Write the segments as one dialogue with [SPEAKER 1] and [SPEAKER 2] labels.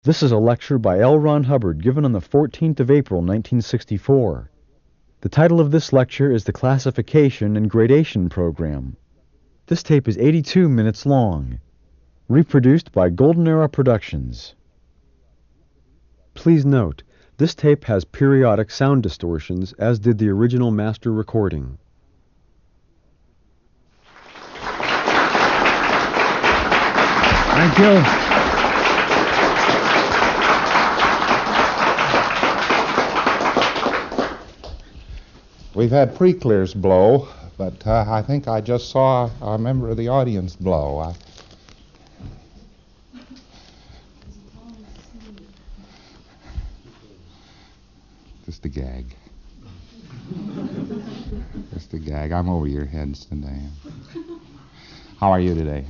[SPEAKER 1] This is a lecture by L. Ron Hubbard given on the 14th of April, 1964. The title of this lecture is the Classification and Gradation Program. This tape is 82 minutes long. Reproduced by Golden Era Productions. Please note, this tape has periodic sound distortions, as did the original master recording. Thank you.
[SPEAKER 2] We've had pre-clears blow, but I think I just saw a member of the audience blow. Just a gag. Just a gag. I'm over your heads today. How are you today?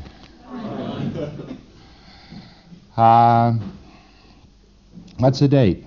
[SPEAKER 2] What's the date?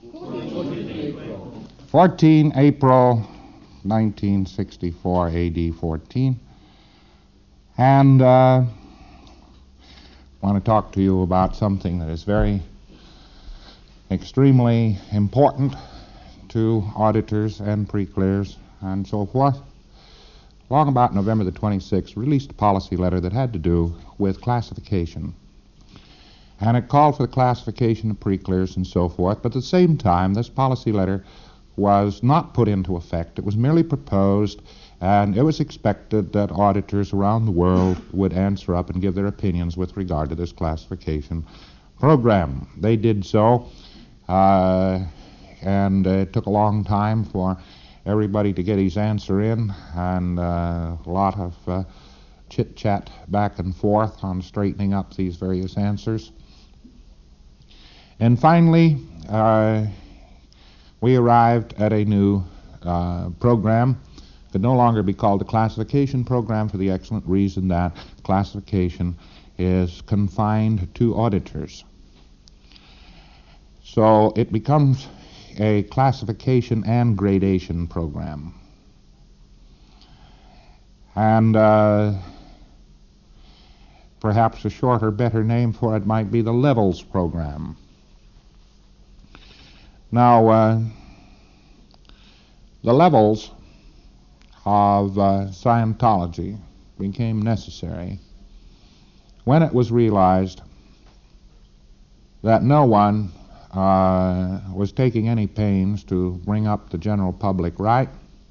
[SPEAKER 2] 14 April 1964, AD 14. And I want to talk to you about something that is very extremely important to auditors and pre-clears and so forth. Long about November the 26th, released a policy letter that had to do with classification. And it called for the classification of pre-clears and so forth, but at the same time, this policy letter was not put into effect. It was merely proposed, and it was expected that auditors around the world would answer up and give their opinions with regard to this classification program. They did so, and it took a long time for everybody to get his answer in, and a lot of chit-chat back and forth on straightening up these various answers. And finally, we arrived at a new program. It could no longer be called the classification program for the excellent reason that classification is confined to auditors. So it becomes a classification and gradation program. And perhaps a shorter, better name for it might be the levels program. Now, the levels of Scientology became necessary when it was realized that no one was taking any pains to bring up the general public right,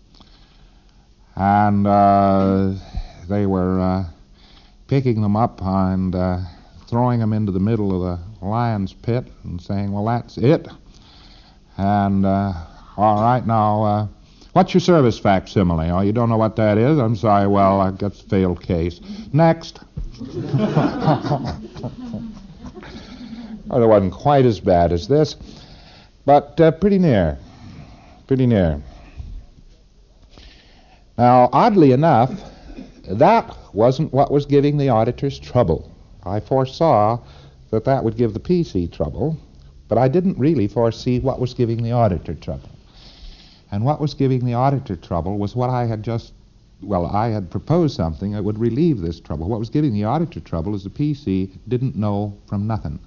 [SPEAKER 2] and they were picking them up and throwing them into the middle of the lion's pit and saying, well, that's it. And, all right, now, what's your service facsimile? Oh, you don't know what that is? I'm sorry, well, that's a failed case. Next. Well, it wasn't quite as bad as this, but pretty near. Pretty near. Now, oddly enough, that wasn't what was giving the auditors trouble. I foresaw that that would give the PC trouble, but I didn't really foresee what was giving the auditor trouble. And what was giving the auditor trouble was what I had I had proposed something that would relieve this trouble. What was giving the auditor trouble is the PC didn't know from nothing.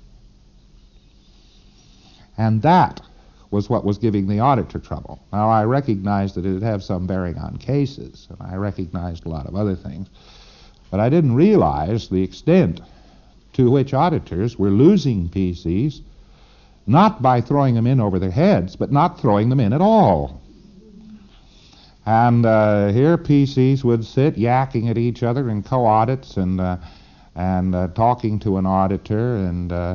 [SPEAKER 2] And that was what was giving the auditor trouble. Now, I recognized that it would have some bearing on cases, and I recognized a lot of other things, but I didn't realize the extent to which auditors were losing PCs, not by throwing them in over their heads, but not throwing them in at all. And here PCs would sit yakking at each other in co-audits and talking to an auditor, and the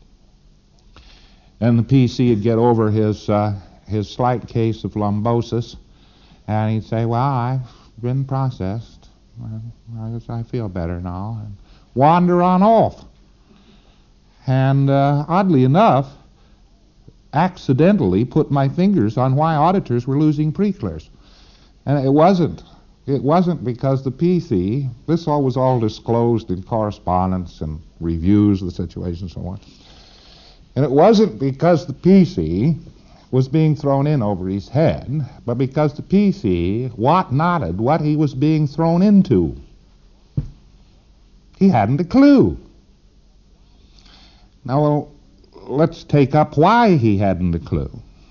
[SPEAKER 2] PC would get over his slight case of lumbosis, and he'd say, well, I've been processed. I guess I feel better now. And wander on off. And oddly enough, accidentally put my fingers on why auditors were losing pre-clears. And it wasn't because the PC, this all was all disclosed in correspondence and reviews of the situation and so on. And it wasn't because the PC was being thrown in over his head, but because the PC knotted what he was being thrown into. He hadn't a clue. Now, let's take up why he hadn't a clue.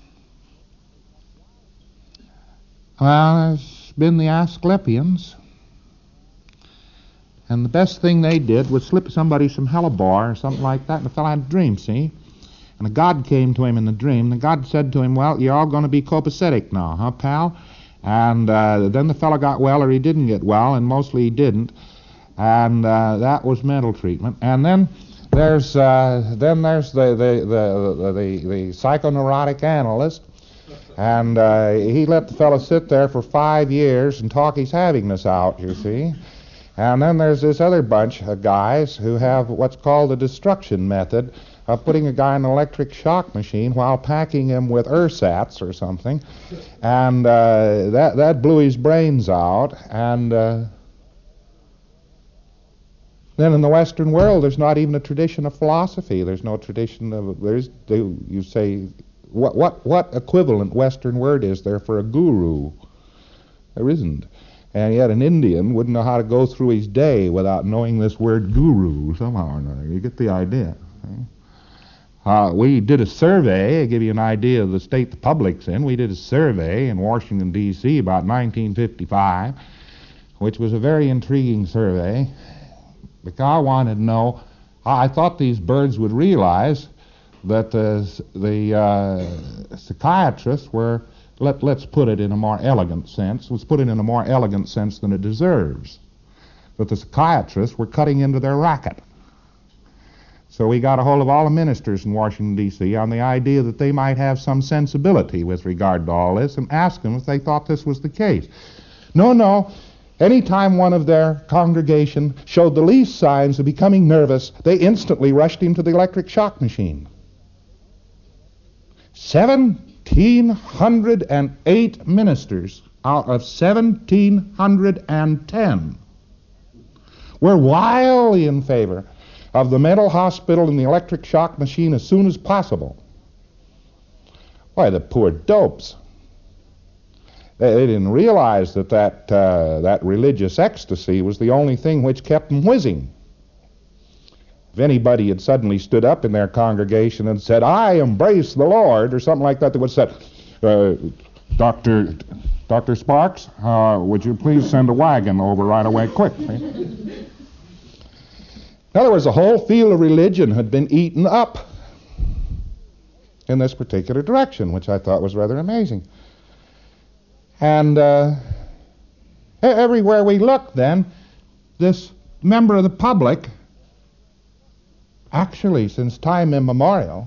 [SPEAKER 2] Well, there's been the Asclepians. And the best thing they did was slip somebody some hellebore or something like that, and the fellow had a dream, see? And a god came to him in the dream. The god said to him, well, you're all going to be copacetic now, huh, pal? And then the fellow got well, or he didn't get well, and mostly he didn't. And that was mental treatment. And then there's the psychoneurotic analyst, and he let the fellow sit there for 5 years and talk his havingness out, you see. And then there's this other bunch of guys who have what's called the destruction method of putting a guy in an electric shock machine while packing him with ersatz or something, and that blew his brains out. And then in the Western world, there's not even a tradition of philosophy. There's no tradition of you say what equivalent Western word is there for a guru? There isn't. And yet an Indian wouldn't know how to go through his day without knowing this word guru somehow or another. You get the idea. We did a survey, to give you an idea of the state the public's in. We did a survey in Washington, D.C. about 1955, which was a very intriguing survey, because I wanted to know, I thought these birds would realize that the psychiatrists were, let's put it in a more elegant sense, let's put it in a more elegant sense than it deserves, that the psychiatrists were cutting into their racket. So we got a hold of all the ministers in Washington, D.C. on the idea that they might have some sensibility with regard to all this, and asked them if they thought this was the case. No. Any time one of their congregation showed the least signs of becoming nervous, they instantly rushed him to the electric shock machine. 1,708 ministers out of 1,710 were wildly in favor of the mental hospital and the electric shock machine as soon as possible. Why, the poor dopes. They didn't realize that religious ecstasy was the only thing which kept them whizzing. If anybody had suddenly stood up in their congregation and said, I embrace the Lord, or something like that, they would have said, Dr. Sparks, would you please send a wagon over right away, quick. In other words, the whole field of religion had been eaten up in this particular direction, which I thought was rather amazing. And everywhere we looked then, this member of the public, actually since time immemorial,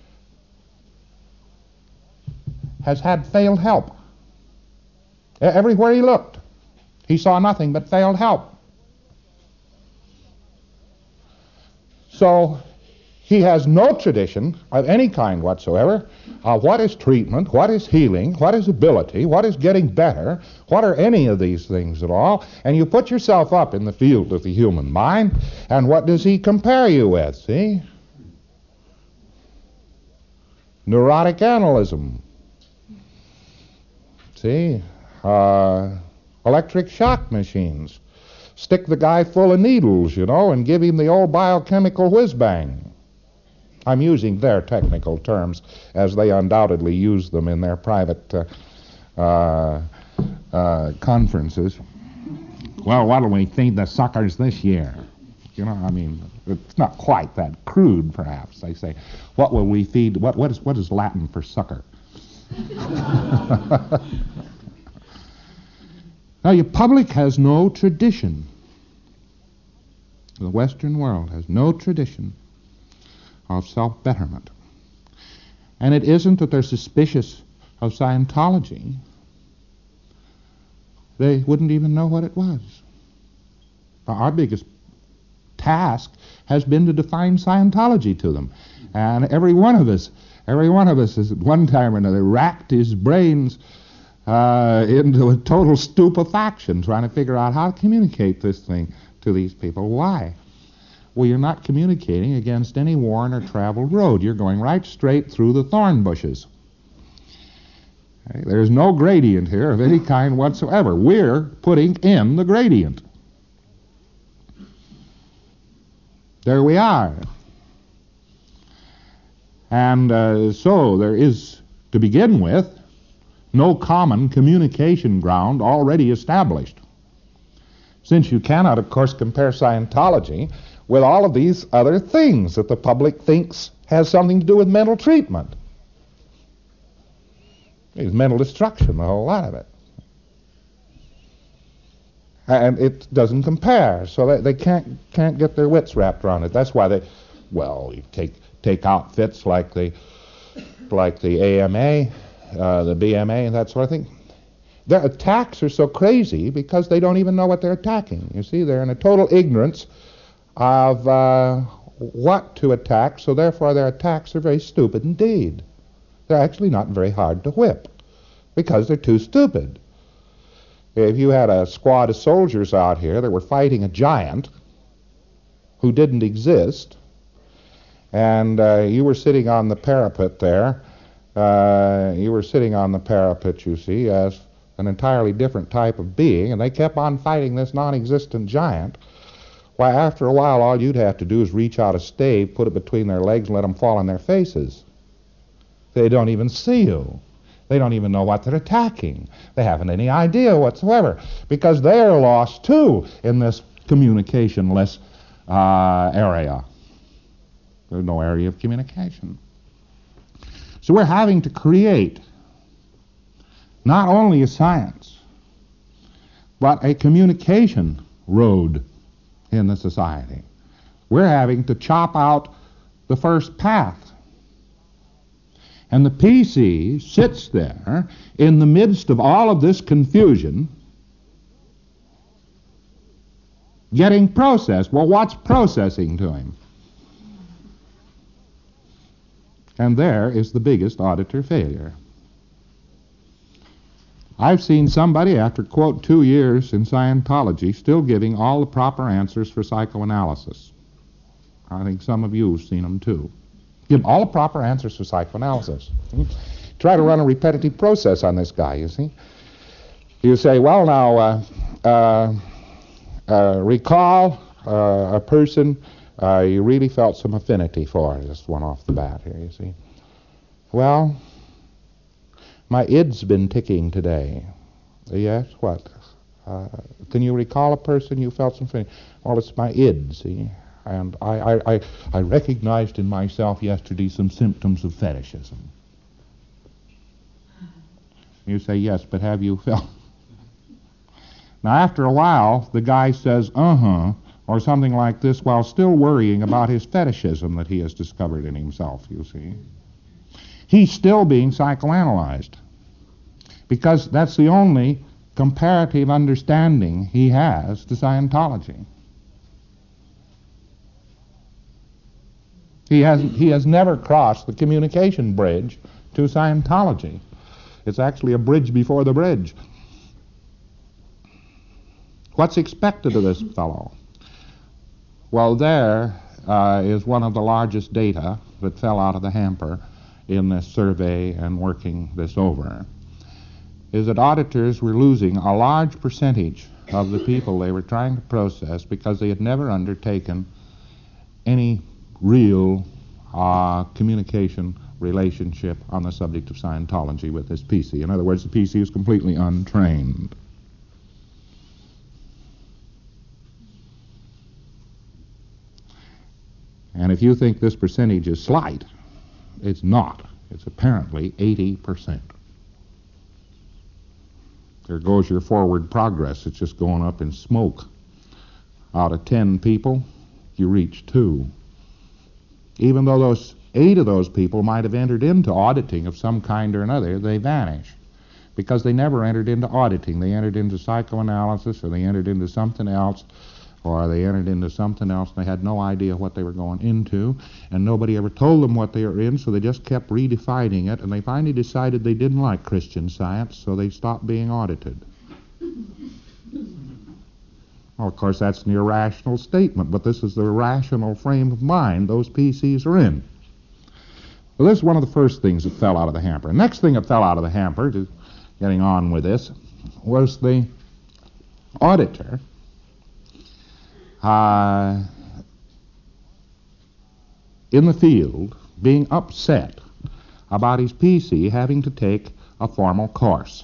[SPEAKER 2] has had failed help. Everywhere he looked, he saw nothing but failed help. So he has no tradition of any kind whatsoever of what is treatment, what is healing, what is ability, what is getting better, what are any of these things at all. And you put yourself up in the field of the human mind, and what does he compare you with, see? Neurotic analysm. See? Electric shock machines. Stick the guy full of needles, and give him the old biochemical whiz-bang. I'm using their technical terms as they undoubtedly use them in their private conferences. Well, what'll we feed the suckers this year? It's not quite that crude, perhaps. They say, what will we feed? What is Latin for sucker? Now, your public has no tradition. The Western world has no tradition of self-betterment. And it isn't that they're suspicious of Scientology. They wouldn't even know what it was. Our biggest task has been to define Scientology to them. And every one of us has at one time or another racked his brains into a total stupefaction trying to figure out how to communicate this thing to these people. Why? Well, you're not communicating against any worn or traveled road. You're going right straight through the thorn bushes. Okay? There's no gradient here of any kind whatsoever. We're putting in the gradient. There we are. And so there is, to begin with, no common communication ground already established. Since you cannot, of course, compare Scientology with all of these other things that the public thinks has something to do with mental treatment. It's mental destruction, the whole lot of it. And it doesn't compare, so they can't get their wits wrapped around it. That's why you take outfits like the AMA, the BMA, and that sort of thing. Their attacks are so crazy because they don't even know what they're attacking. You see, they're in a total ignorance of what to attack, so therefore their attacks are very stupid indeed. They're actually not very hard to whip because they're too stupid. If you had a squad of soldiers out here that were fighting a giant who didn't exist, and you were sitting on the parapet there, you see, as an entirely different type of being, and they kept on fighting this non-existent giant, why, after a while, all you'd have to do is reach out a stave, put it between their legs, and let them fall on their faces. They don't even see you. They don't even know what they're attacking. They haven't any idea whatsoever, because they're lost, too, in this communicationless area. There's no area of communication. So we're having to create not only a science, but a communication road in the society. We're having to chop out the first path. And the PC sits there in the midst of all of this confusion, getting processed. Well, what's processing to him? And there is the biggest auditor failure. I've seen somebody, after, quote, 2 years in Scientology, still giving all the proper answers for psychoanalysis. I think some of you have seen them, too. Give all the proper answers for psychoanalysis. Try to run a repetitive process on this guy, you see. You say, well, now, recall a person you really felt some affinity for. Just one off the bat here, you see. Well, my id's been ticking today. Yes, what? Can you recall a person you felt some affinity? Well, it's my id, see. And I recognized in myself yesterday some symptoms of fetishism. You say, yes, but have you felt? Now, after a while, the guy says, or something like this, while still worrying about his fetishism that he has discovered in himself, you see. He's still being psychoanalyzed, because that's the only comparative understanding he has to Scientology. He has never crossed the communication bridge to Scientology. It's actually a bridge before the bridge. What's expected of this fellow? Well, there is one of the largest data that fell out of the hamper in this survey and working this over, is that auditors were losing a large percentage of the people they were trying to process because they had never undertaken any real communication relationship on the subject of Scientology with this PC. In other words, the PC is completely untrained. And if you think this percentage is slight, it's not. It's apparently 80%. There goes your forward progress. It's just going up in smoke. Out of 10 people, you reach 2. Even though those 8 of those people might have entered into auditing of some kind or another, they vanish because they never entered into auditing. They entered into psychoanalysis, or they entered into something else, or they entered into something else and they had no idea what they were going into, and nobody ever told them what they were in, so they just kept redefining it, and they finally decided they didn't like Christian Science, so they stopped being audited. Well, of course, that's an irrational statement, but this is the rational frame of mind those PCs are in. Well, this is one of the first things that fell out of the hamper. The next thing that fell out of the hamper, to getting on with this, was the auditor in the field being upset about his PC having to take a formal course.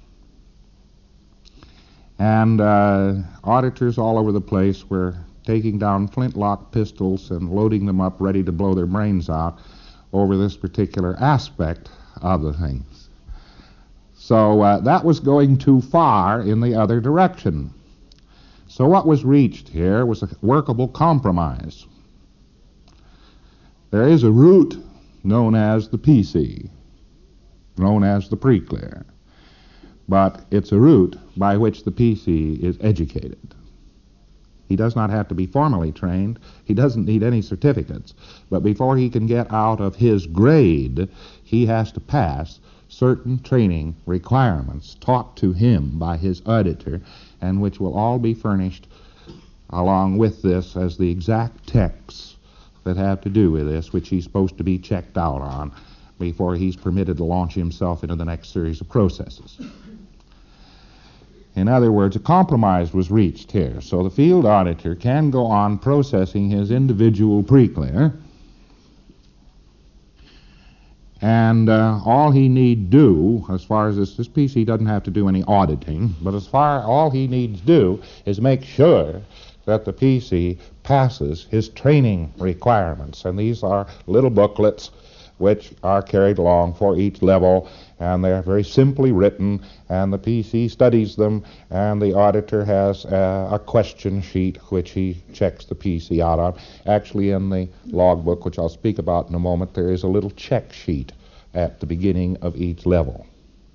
[SPEAKER 2] And auditors all over the place were taking down flintlock pistols and loading them up ready to blow their brains out over this particular aspect of the things. So that was going too far in the other direction. So what was reached here was a workable compromise. There is a route known as the PC, known as the pre-clear, but it's a route by which the PC is educated. He does not have to be formally trained. He doesn't need any certificates. But before he can get out of his grade, he has to pass certain training requirements taught to him by his auditor, and which will all be furnished along with this as the exact texts that have to do with this, which he's supposed to be checked out on before he's permitted to launch himself into the next series of processes. In other words, a compromise was reached here, so the field auditor can go on processing his individual pre-clear, and all he need do, as far as this PC doesn't have to do any auditing, but all he needs do is make sure that the PC passes his training requirements, and these are little booklets which are carried along for each level, and they're very simply written, and the PC studies them, and the auditor has a question sheet which he checks the PC out on. Actually, in the logbook, which I'll speak about in a moment, there is a little check sheet at the beginning of each level.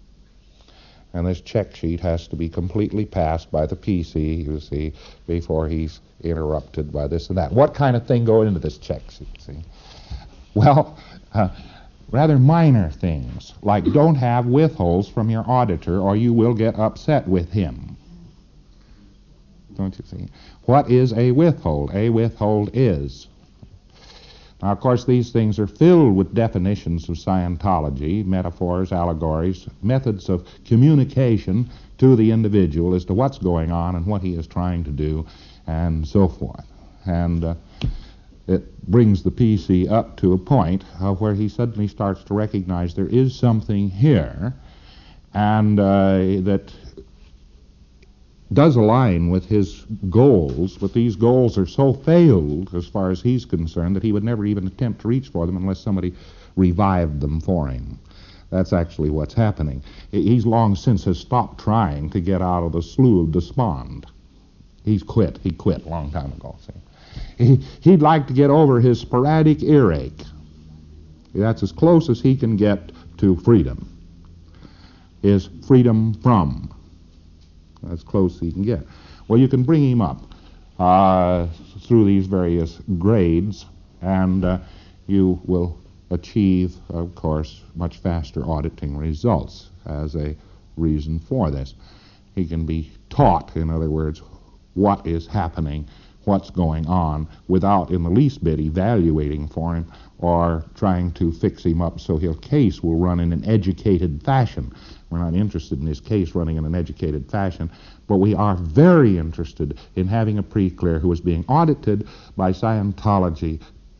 [SPEAKER 2] And this check sheet has to be completely passed by the PC, you see, before he's interrupted by this and that. What kind of thing go into this check sheet, see? Well, rather minor things, like don't have withholds from your auditor or you will get upset with him. Don't you see? What is a withhold? A withhold is. Now, of course, these things are filled with definitions of Scientology, metaphors, allegories, methods of communication to the individual as to what's going on and what he is trying to do, and so forth. And it brings the PC up to a point where he suddenly starts to recognize there is something here, and that does align with his goals, but these goals are so failed as far as he's concerned that he would never even attempt to reach for them unless somebody revived them for him. That's actually what's happening. He's long since has stopped trying to get out of the slough of despond. He's quit. He quit a long time ago. See? He'd like to get over his sporadic earache. That's as close as he can get to freedom. Is freedom from. As close as he can get. Well, you can bring him up through these various grades, and you will achieve, of course, much faster auditing results as a reason for this. He can be taught, in other words, what is happening, what's going on, without in the least bit evaluating for him or trying to fix him up so his case will run in an educated fashion. We're not interested in his case running in an educated fashion, but we are very interested in having a pre-clear who is being audited by Scientology,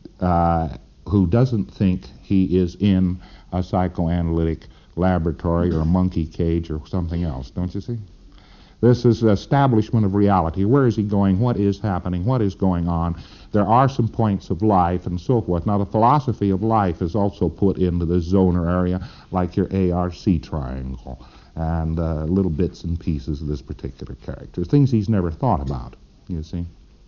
[SPEAKER 2] who doesn't think he is in a psychoanalytic laboratory or a monkey cage or something else, don't you see? This is the establishment of reality. Where is he going? What is happening? What is going on? There are some points of life and so forth. Now, the philosophy of life is also put into the zoner area, like your ARC triangle, and little bits and pieces of this particular character. Things he's never thought about, you see.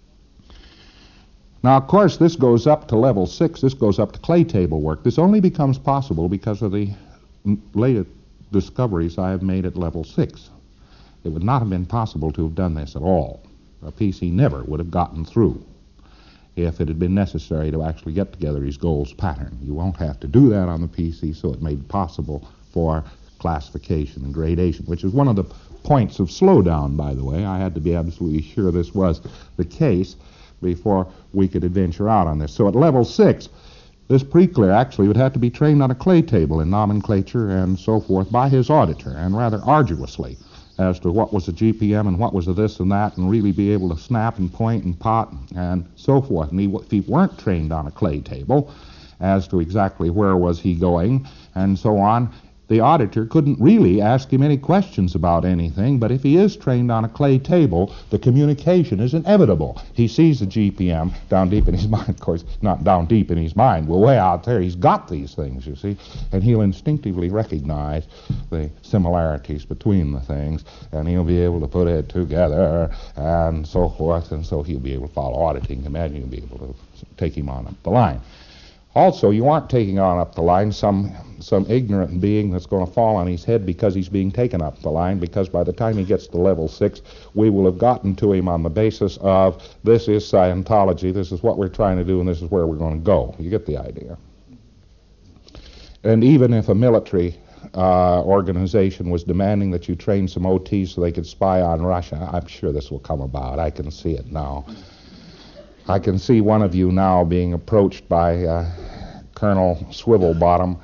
[SPEAKER 2] Now, of course, this goes up to level 6. This goes up to clay table work. This only becomes possible because of the latest discoveries I have made at level 6. It would not have been possible to have done this at all. A PC never would have gotten through if it had been necessary to actually get together his goals pattern. You won't have to do that on the PC, so it made it possible for classification and gradation, which is one of the points of slowdown, by the way. I had to be absolutely sure this was the case before we could adventure out on this. So at level 6, this pre-clear actually would have to be trained on a clay table in nomenclature and so forth by his auditor, and rather arduously, as to what was a GPM and what was a this and that, and really be able to snap and point and pot and so forth. And if he weren't trained on a clay table, as to exactly where was he going and so on. The auditor couldn't really ask him any questions about anything, but if he is trained on a clay table, the communication is inevitable. He sees the GPM down deep in his mind, of course, not down deep in his mind, well, way out there, he's got these things, you see, and he'll instinctively recognize the similarities between the things, and he'll be able to put it together, and so forth, and so he'll be able to follow auditing him, and you'll be able to take him on up the line. Also, you aren't taking on up the line some ignorant being that's going to fall on his head because he's being taken up the line, because by the time he gets to level 6, we will have gotten to him on the basis of this is Scientology, this is what we're trying to do, and this is where we're going to go. You get the idea. And even if a military organization was demanding that you train some OTs so they could spy on Russia, I'm sure this will come about. I can see it now. I can see one of you now being approached by Colonel Swivelbottom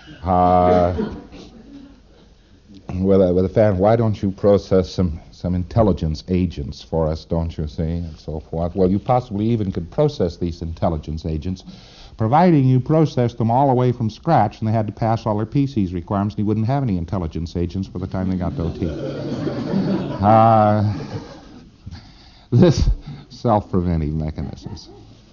[SPEAKER 2] with a fan. Why don't you process some intelligence agents for us, don't you see, and so forth. Well, you possibly even could process these intelligence agents, providing you processed them all the way from scratch, and they had to pass all their PC's requirements, and you wouldn't have any intelligence agents by the time they got to OT. This self-preventive mechanisms.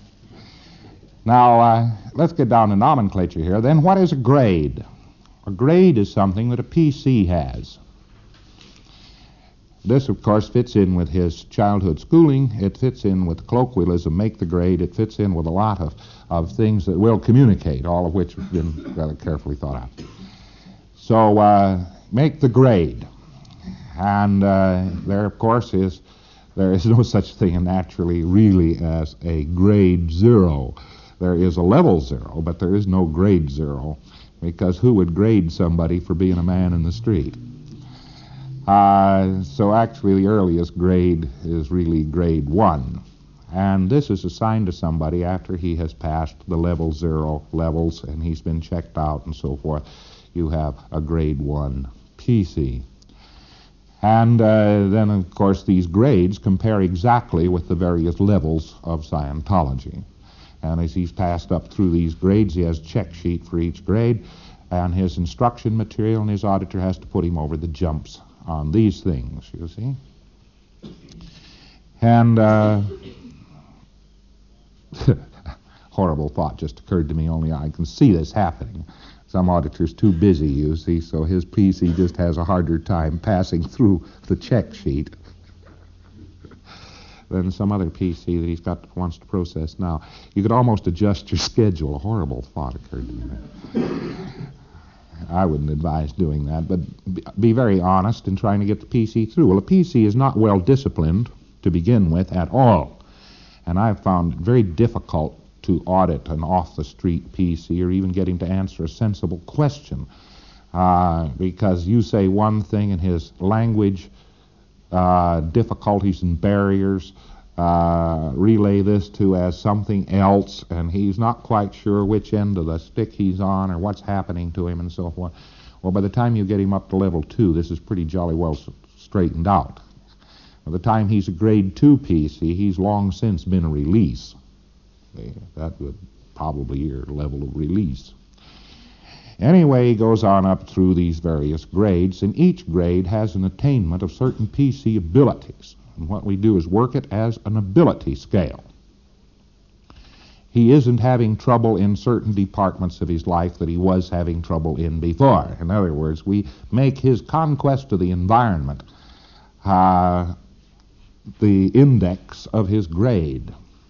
[SPEAKER 2] Now, let's get down to nomenclature here. Then what is a grade? A grade is something that a PC has. This, of course, fits in with his childhood schooling. It fits in with colloquialism, make the grade. It fits in with a lot of things that will communicate, all of which have been rather carefully thought out. So, make the grade. And there, of course, there is no such thing naturally really as a grade 0. There is a level 0, but there is no grade 0, because who would grade somebody for being a man in the street? So actually the earliest grade is really grade 1. And this is assigned to somebody after he has passed the level 0 levels and he's been checked out and so forth. You have a grade 1 PC. And then, of course, these grades compare exactly with the various levels of Scientology. And as he's passed up through these grades, he has a check sheet for each grade, and his instruction material, and his auditor has to put him over the jumps on these things, you see. And horrible thought just occurred to me, only I can see this happening. Some auditor's too busy, you see, so his PC just has a harder time passing through the check sheet than some other PC that he's wants to process now. You could almost adjust your schedule. A horrible thought occurred to me. I wouldn't advise doing that, but be very honest in trying to get the PC through. Well, a PC is not well disciplined to begin with at all, and I've found it very difficult to audit an off-the-street PC or even get him to answer a sensible question because you say one thing and his language difficulties and barriers relay this to as something else, and he's not quite sure which end of the stick he's on or what's happening to him and so forth. Well, by the time you get him up to level 2, this is pretty jolly well straightened out. By the time he's a grade 2 PC, he's long since been a release. That would probably your level of release. Anyway, he goes on up through these various grades, and each grade has an attainment of certain PC abilities. And what we do is work it as an ability scale. He isn't having trouble in certain departments of his life that he was having trouble in before. In other words, we make his conquest of the environment the index of his grade.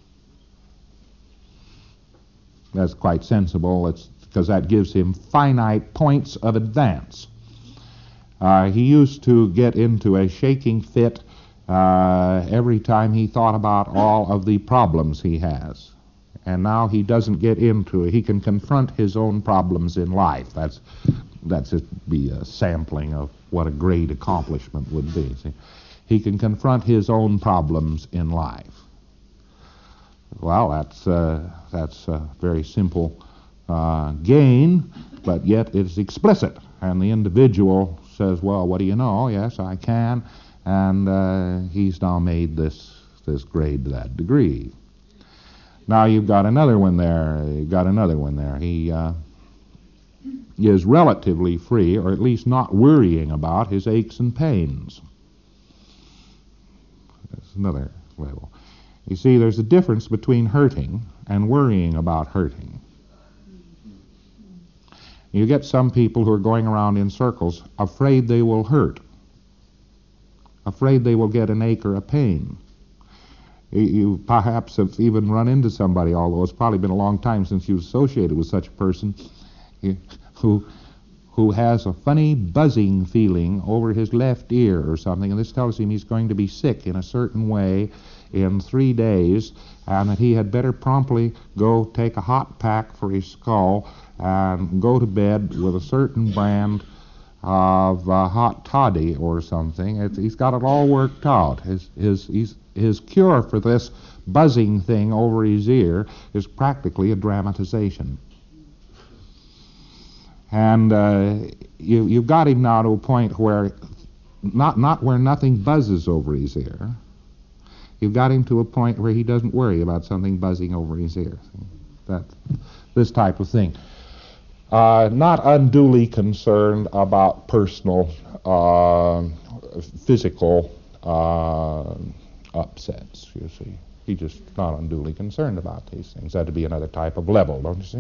[SPEAKER 2] That's quite sensible. It's because that gives him finite points of advance. He used to get into a shaking fit every time he thought about all of the problems he has. And now he doesn't get into it. He can confront his own problems in life. That's just be a sampling of what a great accomplishment would be. See? He can confront his own problems in life. Well, that's a very simple gain, but yet it's explicit. And the individual says, well, what do you know? Yes, I can. And he's now made this grade to that degree. Now you've got another one there. You've got another one there. He is relatively free, or at least not worrying about his aches and pains. That's another level. You see, there's a difference between hurting and worrying about hurting. You get some people who are going around in circles afraid they will hurt, afraid they will get an ache or a pain. You perhaps have even run into somebody, although it's probably been a long time since you've associated with such a person, who has a funny buzzing feeling over his left ear or something, and this tells him he's going to be sick in a certain way in 3 days, and that he had better promptly go take a hot pack for his skull and go to bed with a certain brand of hot toddy or something. He's got it all worked out. His cure for this buzzing thing over his ear is practically a dramatization. And you've got him now to a point where, not where nothing buzzes over his ear, you've got him to a point where he doesn't worry about something buzzing over his ear. This type of thing. Not unduly concerned about personal, physical upsets, you see. He's just not unduly concerned about these things. That'd be another type of level, don't you see?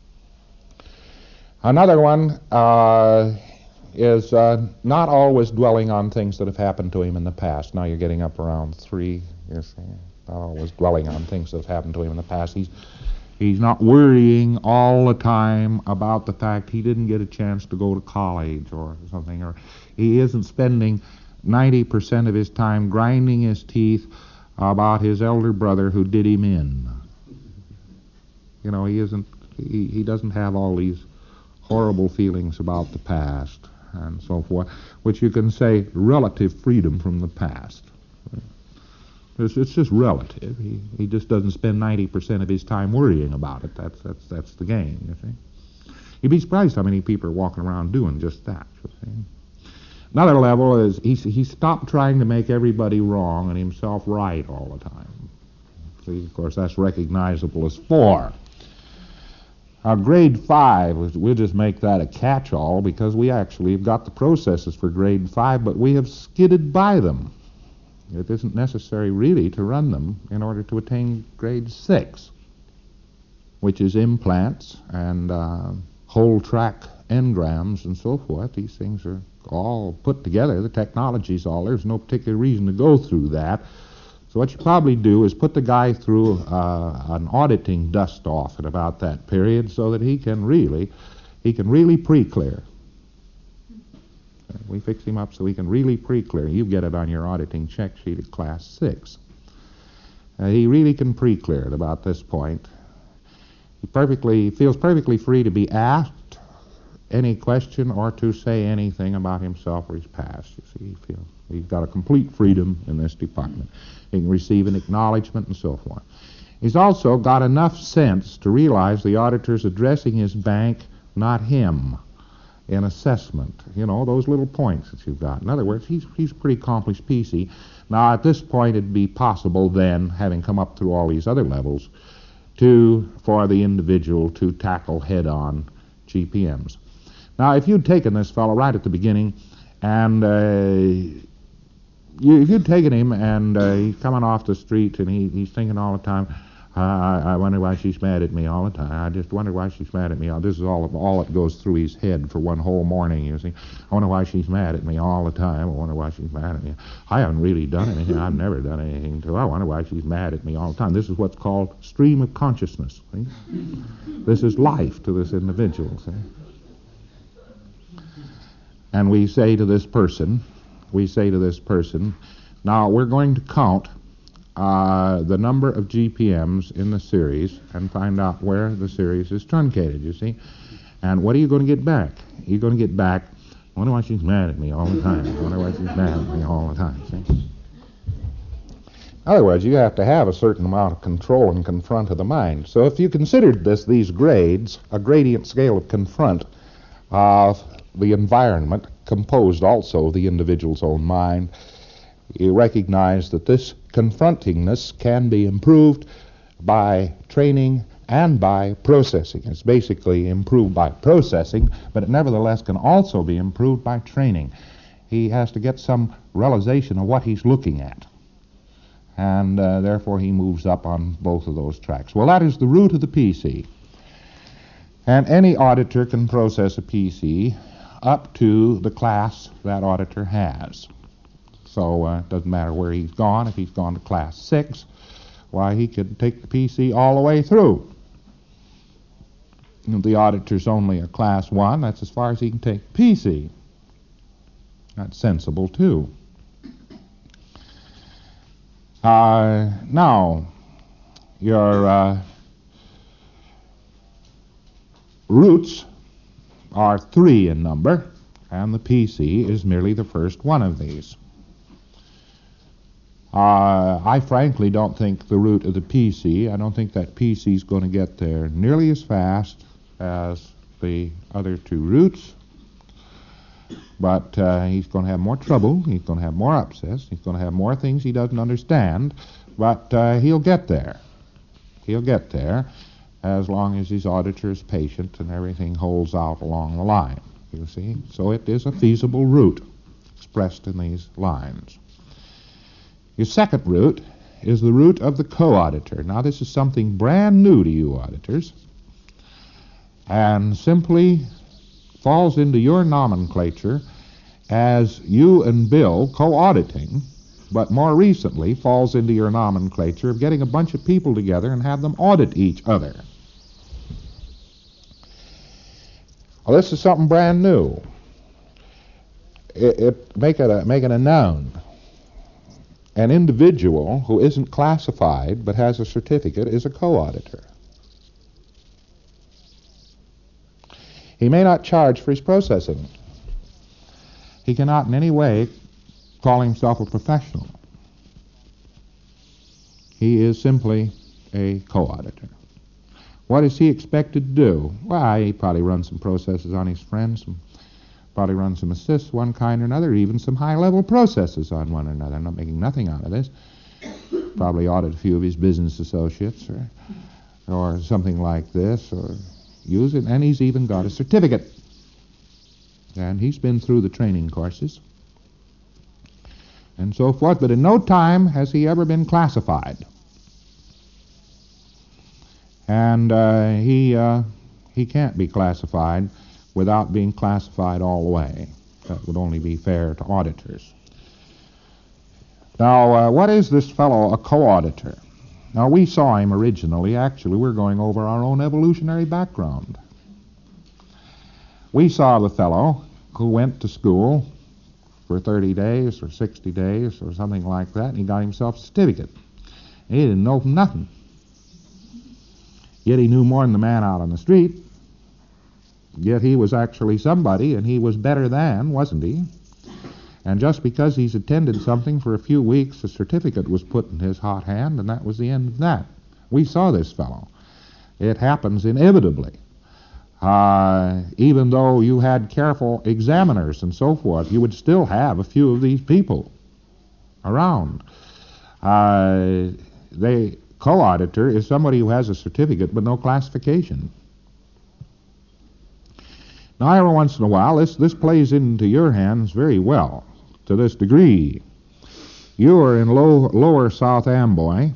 [SPEAKER 2] Another one is not always dwelling on things that have happened to him in the past. Now you're getting up around 3, you see. Not always dwelling on things that have happened to him in the past. He's not worrying all the time about the fact he didn't get a chance to go to college or something, or he isn't spending 90% of his time grinding his teeth about his elder brother who did him in. You know, he doesn't have all these horrible feelings about the past and so forth, which you can say relative freedom from the past. It's just relative. He just doesn't spend 90% of his time worrying about it. That's the game, you see. You'd be surprised how many people are walking around doing just that, you see. Another level is he stopped trying to make everybody wrong and himself right all the time. See, of course, that's recognizable as 4. Grade 5, we'll just make that a catch-all because we actually have got the processes for grade 5, but we have skidded by them. It isn't necessary really to run them in order to attain grade 6, which is implants and whole track engrams and so forth. These things are all put together. The technology's all there. There's no particular reason to go through that. So what you probably do is put the guy through an auditing dust-off at about that period so that he can really pre-clear. We fix him up so he can really pre-clear. You get it on your auditing check sheet at class 6. He really can pre-clear at about this point. He feels perfectly free to be asked any question or to say anything about himself or his past. You see, he feels he's got a complete freedom in this department. He can receive an acknowledgement and so forth. He's also got enough sense to realize the auditor's addressing his bank, not him, in assessment. You know, those little points that you've got. In other words, he's a pretty accomplished PC. Now, at this point, it'd be possible then, having come up through all these other levels, for the individual to tackle head-on GPMs. Now, if you'd taken this fellow right at the beginning, and if you'd taken him and he's coming off the street and he's thinking all the time, I wonder why she's mad at me all the time. I just wonder why she's mad at me. This is all that goes through his head for one whole morning, you see. I wonder why she's mad at me all the time. I wonder why she's mad at me. I haven't really done anything. I've never done anything to her. I wonder why she's mad at me all the time. This is what's called stream of consciousness. See? This is life to this individual, see. And we say to this person, now we're going to count the number of GPMs in the series and find out where the series is truncated, you see. And what are you going to get back? You're going to get back, I wonder why she's mad at me all the time. I wonder why she's mad at me all the time, see. In other words, you have to have a certain amount of control and confront of the mind. So if you considered these grades, a gradient scale of confront of the environment, composed also of the individual's own mind, you recognize that this confrontingness can be improved by training and by processing. It's basically improved by processing, but it nevertheless can also be improved by training. He has to get some realization of what he's looking at, and therefore he moves up on both of those tracks. Well, that is the root of the PC. And any auditor can process a PC up to the class that auditor has. So it doesn't matter where he's gone. If he's gone to class 6, why, he could take the PC all the way through. If the auditor's only a class 1, that's as far as he can take the PC. That's sensible, too. Now, your roots are 3 in number, and the PC is merely the first one of these. I frankly don't think the root of the PC, I don't think that PC is going to get there nearly as fast as the other 2 roots, but he's going to have more trouble, he's going to have more upsets, he's going to have more things he doesn't understand, but he'll get there. He'll get there as long as his auditor is patient and everything holds out along the line, you see. So it is a feasible route expressed in these lines. Your second route is the route of the co-auditor. Now, this is something brand new to you auditors, and simply falls into your nomenclature as you and Bill co-auditing, but more recently falls into your nomenclature of getting a bunch of people together and have them audit each other. Well, this is something brand new. Make it a noun. An individual who isn't classified but has a certificate is a co-auditor. He may not charge for his processing. He cannot in any way call himself a professional. He is simply a co-auditor. What is he expected to do? Well, he probably runs some processes on his friends, probably run some assists one kind or another, even some high-level processes on one another. I'm not making nothing out of this. Probably audit a few of his business associates or something like this, or use it, and he's even got a certificate. And he's been through the training courses and so forth, but in no time has he ever been classified. And he can't be classified without being classified all the way. That would only be fair to auditors. Now, what is this fellow, a co-auditor? Now, we saw him originally. Actually, we're going over our own evolutionary background. We saw the fellow who went to school for 30 days or 60 days or something like that, and he got himself a certificate. He didn't know nothing. Yet he knew more than the man out on the street. Yet he was actually somebody, and he was better than, wasn't he? And just because he's attended something for a few weeks, a certificate was put in his hot hand, and that was the end of that. We saw this fellow. It happens inevitably. Even though you had careful examiners and so forth, you would still have a few of these people around. The co-auditor is somebody who has a certificate but no classification. Now, every once in a while, this plays into your hands very well, to this degree. You are in lower South Amboy,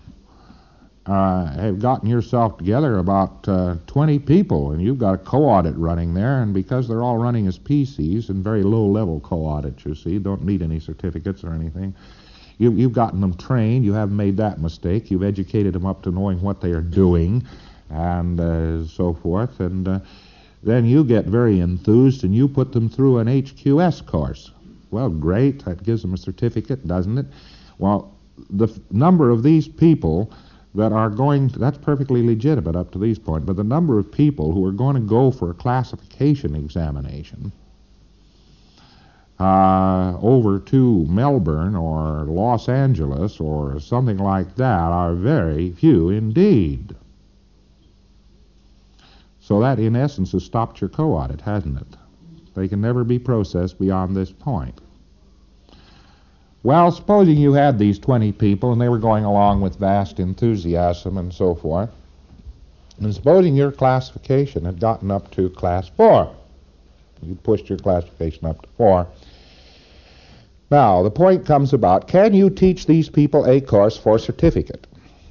[SPEAKER 2] have gotten yourself together about 20 people, and you've got a co-audit running there, and because they're all running as PCs and very low-level co-audits, you see, don't need any certificates or anything, you've gotten them trained, you haven't made that mistake, you've educated them up to knowing what they are doing, and so forth, and then you get very enthused and you put them through an HQS course. Well, great, that gives them a certificate, doesn't it? Well, the number of these people that are going to, that's perfectly legitimate up to this point, but the number of people who are going to go for a classification examination over to Melbourne or Los Angeles or something like that are very few indeed. So that, in essence, has stopped your co-audit, hasn't it? They can never be processed beyond this point. Well, supposing you had these 20 people and they were going along with vast enthusiasm and so forth, and supposing your classification had gotten up to class 4. You pushed your classification up to 4. Now, the point comes about, can you teach these people a course for certificate?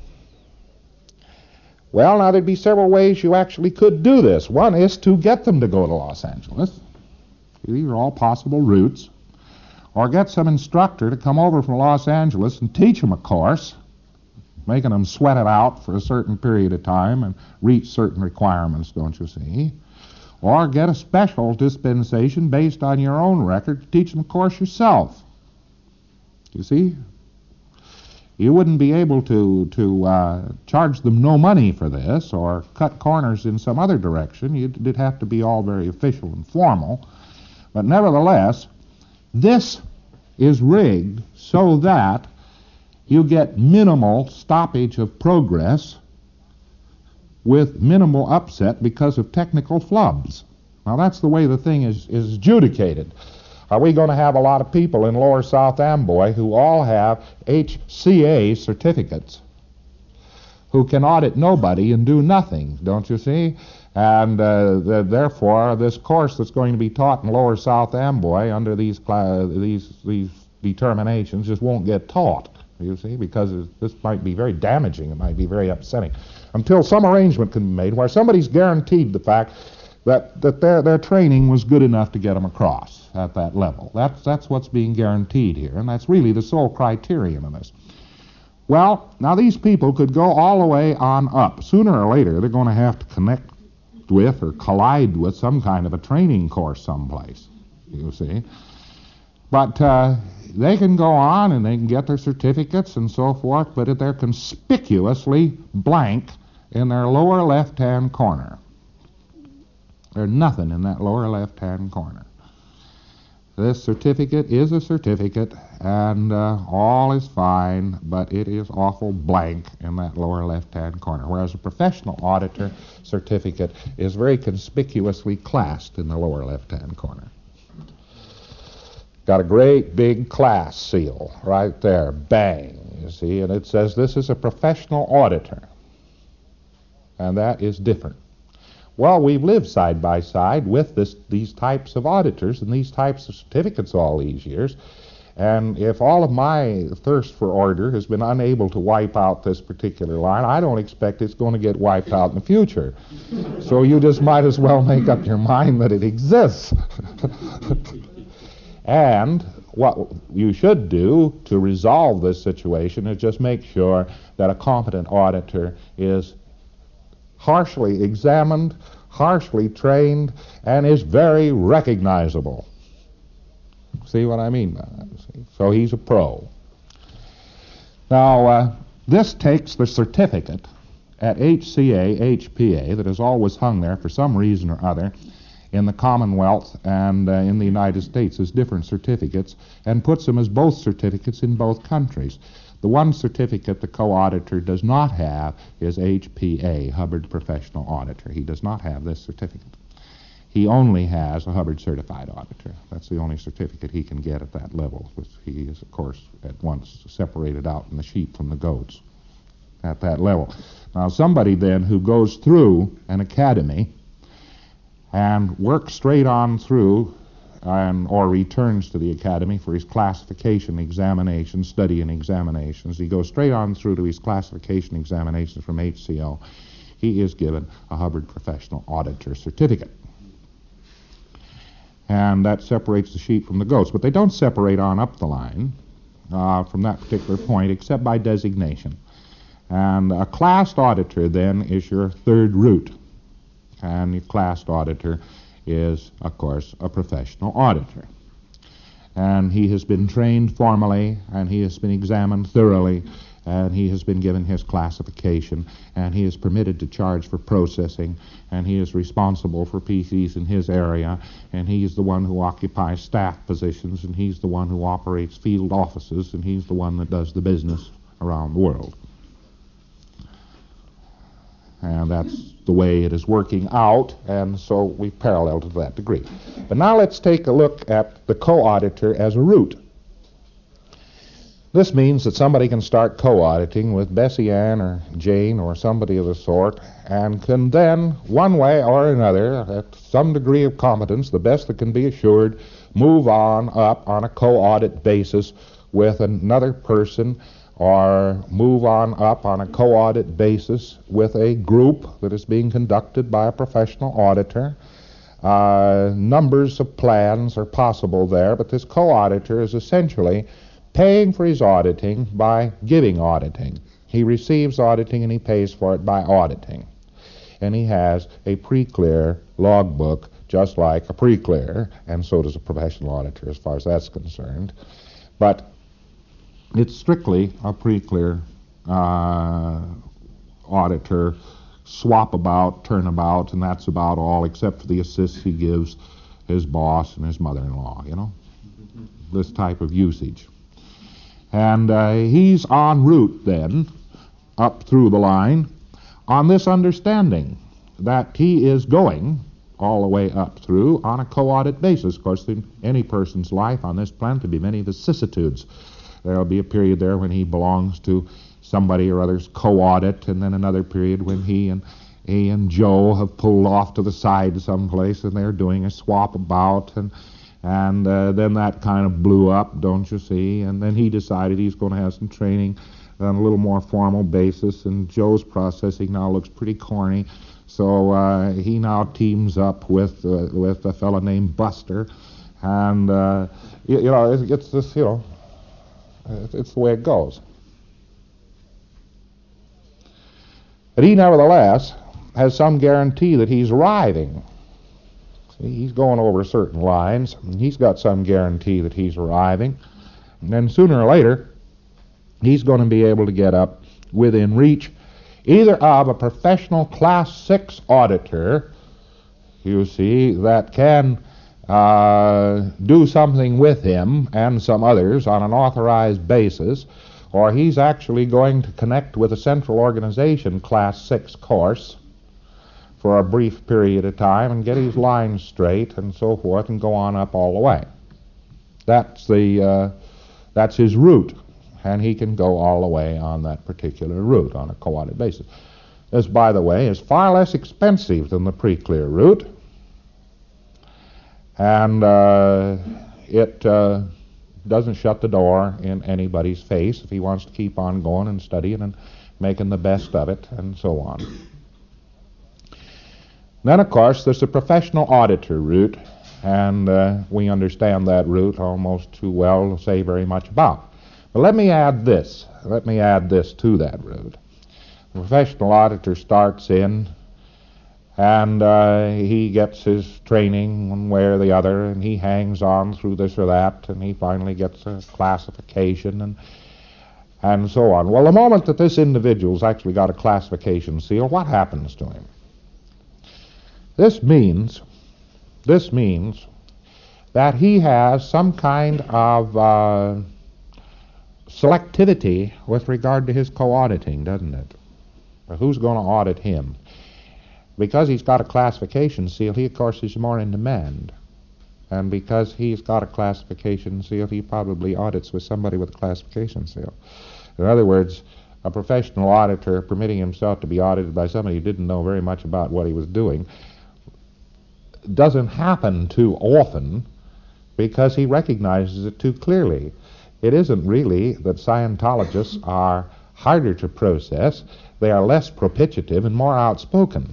[SPEAKER 2] Well, now there'd be several ways you actually could do this. One is to get them to go to Los Angeles. These are all possible routes. Or get some instructor to come over from Los Angeles and teach them a course, making them sweat it out for a certain period of time and reach certain requirements, don't you see? Or get a special dispensation based on your own record to teach them a course yourself. You see? You wouldn't be able to charge them no money for this or cut corners in some other direction. It'd have to be all very official and formal. But nevertheless, this is rigged so that you get minimal stoppage of progress with minimal upset because of technical flubs. Now that's the way the thing is adjudicated. Are we going to have a lot of people in Lower South Amboy who all have HCA certificates, who can audit nobody and do nothing, don't you see? And therefore, this course that's going to be taught in Lower South Amboy under these determinations just won't get taught, you see, because this might be very damaging. It might be very upsetting. Until some arrangement can be made where somebody's guaranteed the fact that their training was good enough to get them across at that level. That's what's being guaranteed here, and that's really the sole criterion of this. Well, now these people could go all the way on up. Sooner or later, they're going to have to connect with or collide with some kind of a training course someplace, you see. But they can go on and they can get their certificates and so forth, but they're conspicuously blank in their lower left-hand corner. There's nothing in that lower left-hand corner. This certificate is a certificate, and all is fine, but it is awful blank in that lower left-hand corner, whereas a professional auditor certificate is very conspicuously classed in the lower left-hand corner. Got a great big class seal right there, bang, you see, and it says this is a professional auditor, and that is different. Well, we've lived side by side with these types of auditors and these types of certificates all these years, and if all of my thirst for order has been unable to wipe out this particular line, I don't expect it's going to get wiped out in the future. So you just might as well make up your mind that it exists. And what you should do to resolve this situation is just make sure that a competent auditor is harshly examined, harshly trained, and is very recognizable. See what I mean by that? See? So he's a pro. Now, this takes the certificate at HCA, HPA, that has always hung there for some reason or other in the Commonwealth and in the United States as different certificates, and puts them as both certificates in both countries. The one certificate the co-auditor does not have is HPA, Hubbard Professional Auditor. He does not have this certificate. He only has a Hubbard Certified Auditor. That's the only certificate he can get at that level, which he is, of course, at once separated out in the sheep from the goats at that level. Now, somebody then who goes through an academy and works straight on through or returns to the academy for his classification examinations, study and examinations. He goes straight on through to his classification examinations from HCO. He is given a Hubbard Professional Auditor certificate. And that separates the sheep from the goats. But they don't separate on up the line from that particular point except by designation. And a classed auditor then is your third route. And the classed auditor is, of course, a professional auditor. And he has been trained formally, and he has been examined thoroughly, and he has been given his classification, and he is permitted to charge for processing, and he is responsible for PCs in his area, and he's the one who occupies staff positions, and he's the one who operates field offices, and he's the one that does the business around the world. And that's the way it is working out, and so we parallel to that degree. But now let's take a look at the co-auditor as a route. This means that somebody can start co-auditing with Bessie Ann or Jane or somebody of the sort, and can then, one way or another, at some degree of competence, the best that can be assured, move on up on a co-audit basis with another person, or move on up on a co-audit basis with a group that is being conducted by a professional auditor. Numbers of plans are possible there, but this co-auditor is essentially paying for his auditing by giving auditing. He receives auditing and he pays for it by auditing. And he has a pre-clear logbook just like a pre-clear, and so does a professional auditor as far as that's concerned. But it's strictly a pre-clear auditor, swap about, turnabout, and that's about all, except for the assists he gives his boss and his mother-in-law, this type of usage. And he's en route then, up through the line, on this understanding that he is going all the way up through on a co-audit basis. Of course, in any person's life on this planet, there'll be many vicissitudes. There'll be a period there when he belongs to somebody or other's co-audit, and then another period when he and Joe have pulled off to the side someplace and they're doing a swap about, and then that kind of blew up, don't you see? And then he decided he's going to have some training on a little more formal basis, and Joe's processing now looks pretty corny, so he now teams up with a fellow named Buster, and it's this, it's the way it goes. But he nevertheless has some guarantee that he's arriving. He's going over certain lines, and he's got some guarantee that he's arriving. And then sooner or later, he's going to be able to get up within reach either of a professional Class 6 auditor, you see, that can do something with him and some others on an authorized basis, or he's actually going to connect with a central organization Class 6 course for a brief period of time and get his lines straight and so forth and go on up all the way. That's his route, and he can go all the way on that particular route on a co-audit basis. This, by the way, is far less expensive than the pre-clear route, and it doesn't shut the door in anybody's face if he wants to keep on going and studying and making the best of it and so on. Then, of course, there's the professional auditor route, and we understand that route almost too well to say very much about. But let me add this to that route. The professional auditor starts in, and he gets his training one way or the other, and he hangs on through this or that, and he finally gets a classification and so on. Well, the moment that this individual's actually got a classification seal, what happens to him? This means that he has some kind of selectivity with regard to his co-auditing, doesn't it? Or who's going to audit him? Because he's got a classification seal, he, of course, is more in demand. And because he's got a classification seal, he probably audits with somebody with a classification seal. In other words, a professional auditor permitting himself to be audited by somebody who didn't know very much about what he was doing doesn't happen too often because he recognizes it too clearly. It isn't really that Scientologists are harder to process. They are less propitiative and more outspoken.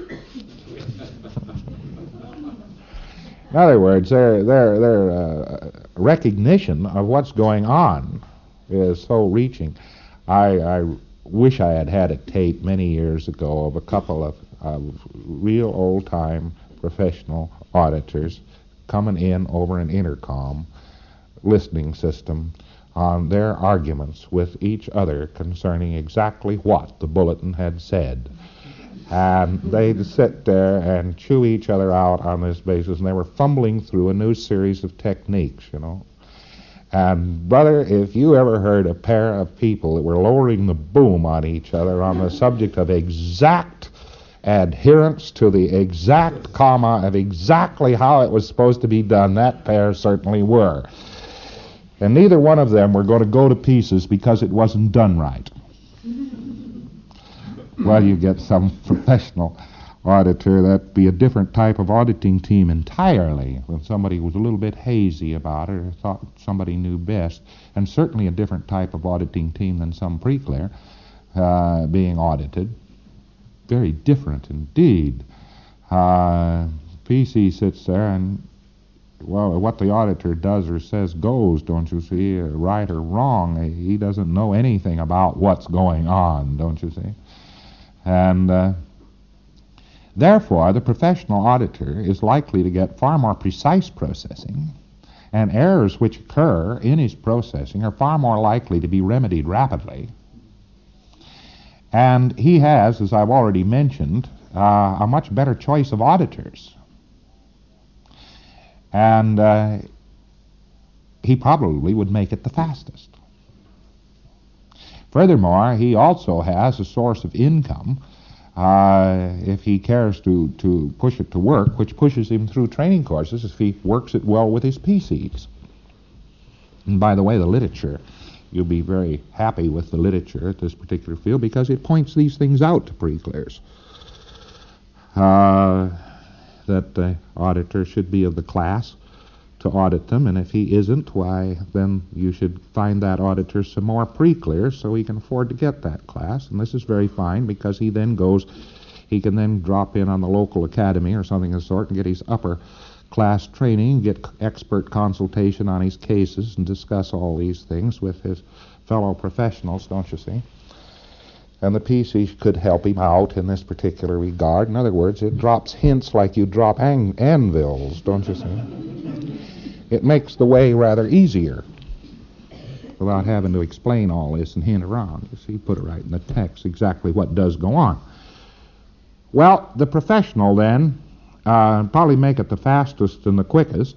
[SPEAKER 2] In other words, their recognition of what's going on is so reaching. I wish I had a tape many years ago of a couple of real old-time professional auditors coming in over an intercom listening system on their arguments with each other concerning exactly what the bulletin had said. And they'd sit there and chew each other out on this basis, and they were fumbling through a new series of techniques, And, brother, if you ever heard a pair of people that were lowering the boom on each other on the subject of exact adherence to the exact comma of exactly how it was supposed to be done, that pair certainly were. And neither one of them were going to go to pieces because it wasn't done right. Well, you get some professional auditor, that'd be a different type of auditing team entirely, when somebody was a little bit hazy about it or thought somebody knew best, and certainly a different type of auditing team than some pre-clear being audited. Very different indeed. PC sits there and, well, what the auditor does or says goes, don't you see, right or wrong. He doesn't know anything about what's going on, don't you see. And therefore, the professional auditor is likely to get far more precise processing, and errors which occur in his processing are far more likely to be remedied rapidly. And he has, as I've already mentioned, a much better choice of auditors. And he probably would make it the fastest. Furthermore, he also has a source of income if he cares to push it to work, which pushes him through training courses if he works it well with his PCs. And by the way, the literature, you'll be very happy with the literature at this particular field because it points these things out to pre-clears. That the auditor should be of the class to audit them, and if he isn't, why, then you should find that auditor some more pre-clears so he can afford to get that class. And this is very fine because he can then drop in on the local academy or something of the sort and get his upper class training, get expert consultation on his cases, and discuss all these things with his fellow professionals, don't you see? And the PC could help him out in this particular regard. In other words, it drops hints like you drop anvils, don't you see? It makes the way rather easier without having to explain all this and hint around. You see, put it right in the text exactly what does go on. Well, the professional then probably make it the fastest and the quickest.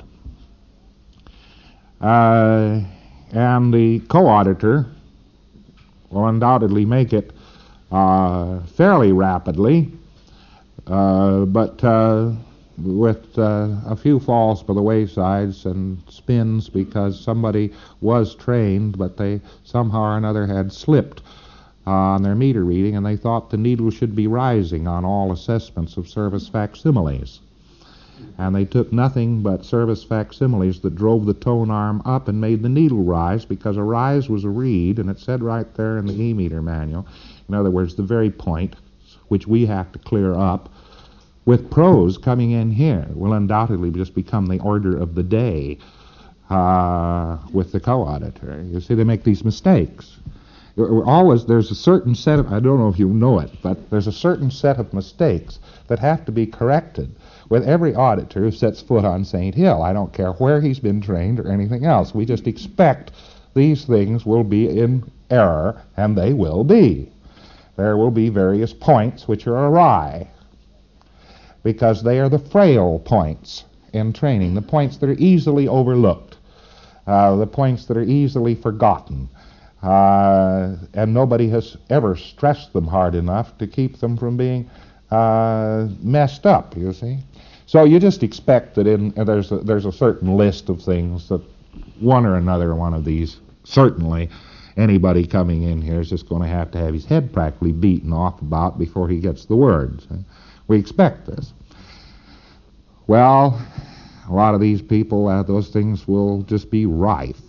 [SPEAKER 2] And the co-auditor will undoubtedly make it fairly rapidly, but with a few falls by the waysides and spins because somebody was trained, but they somehow or another had slipped on their meter reading, and they thought the needle should be rising on all assessments of service facsimiles. And they took nothing but service facsimiles that drove the tone arm up and made the needle rise, because a rise was a read, and it said right there in the E-meter manual. In other words, the very point which we have to clear up with pros coming in here will undoubtedly just become the order of the day with the co-auditor. You see, they make these mistakes. There's a certain set of, I don't know if you know it, but there's a certain set of mistakes that have to be corrected with every auditor who sets foot on St. Hill. I don't care where he's been trained or anything else. We just expect these things will be in error, and they will be. There will be various points which are awry, because they are the frail points in training, the points that are easily overlooked, the points that are easily forgotten, and nobody has ever stressed them hard enough to keep them from being messed up, you see. So you just expect that there's a certain list of things that one or another one of these, certainly anybody coming in here is just going to have his head practically beaten off about before he gets the words. We expect this. Well, a lot of these people, those things will just be rife.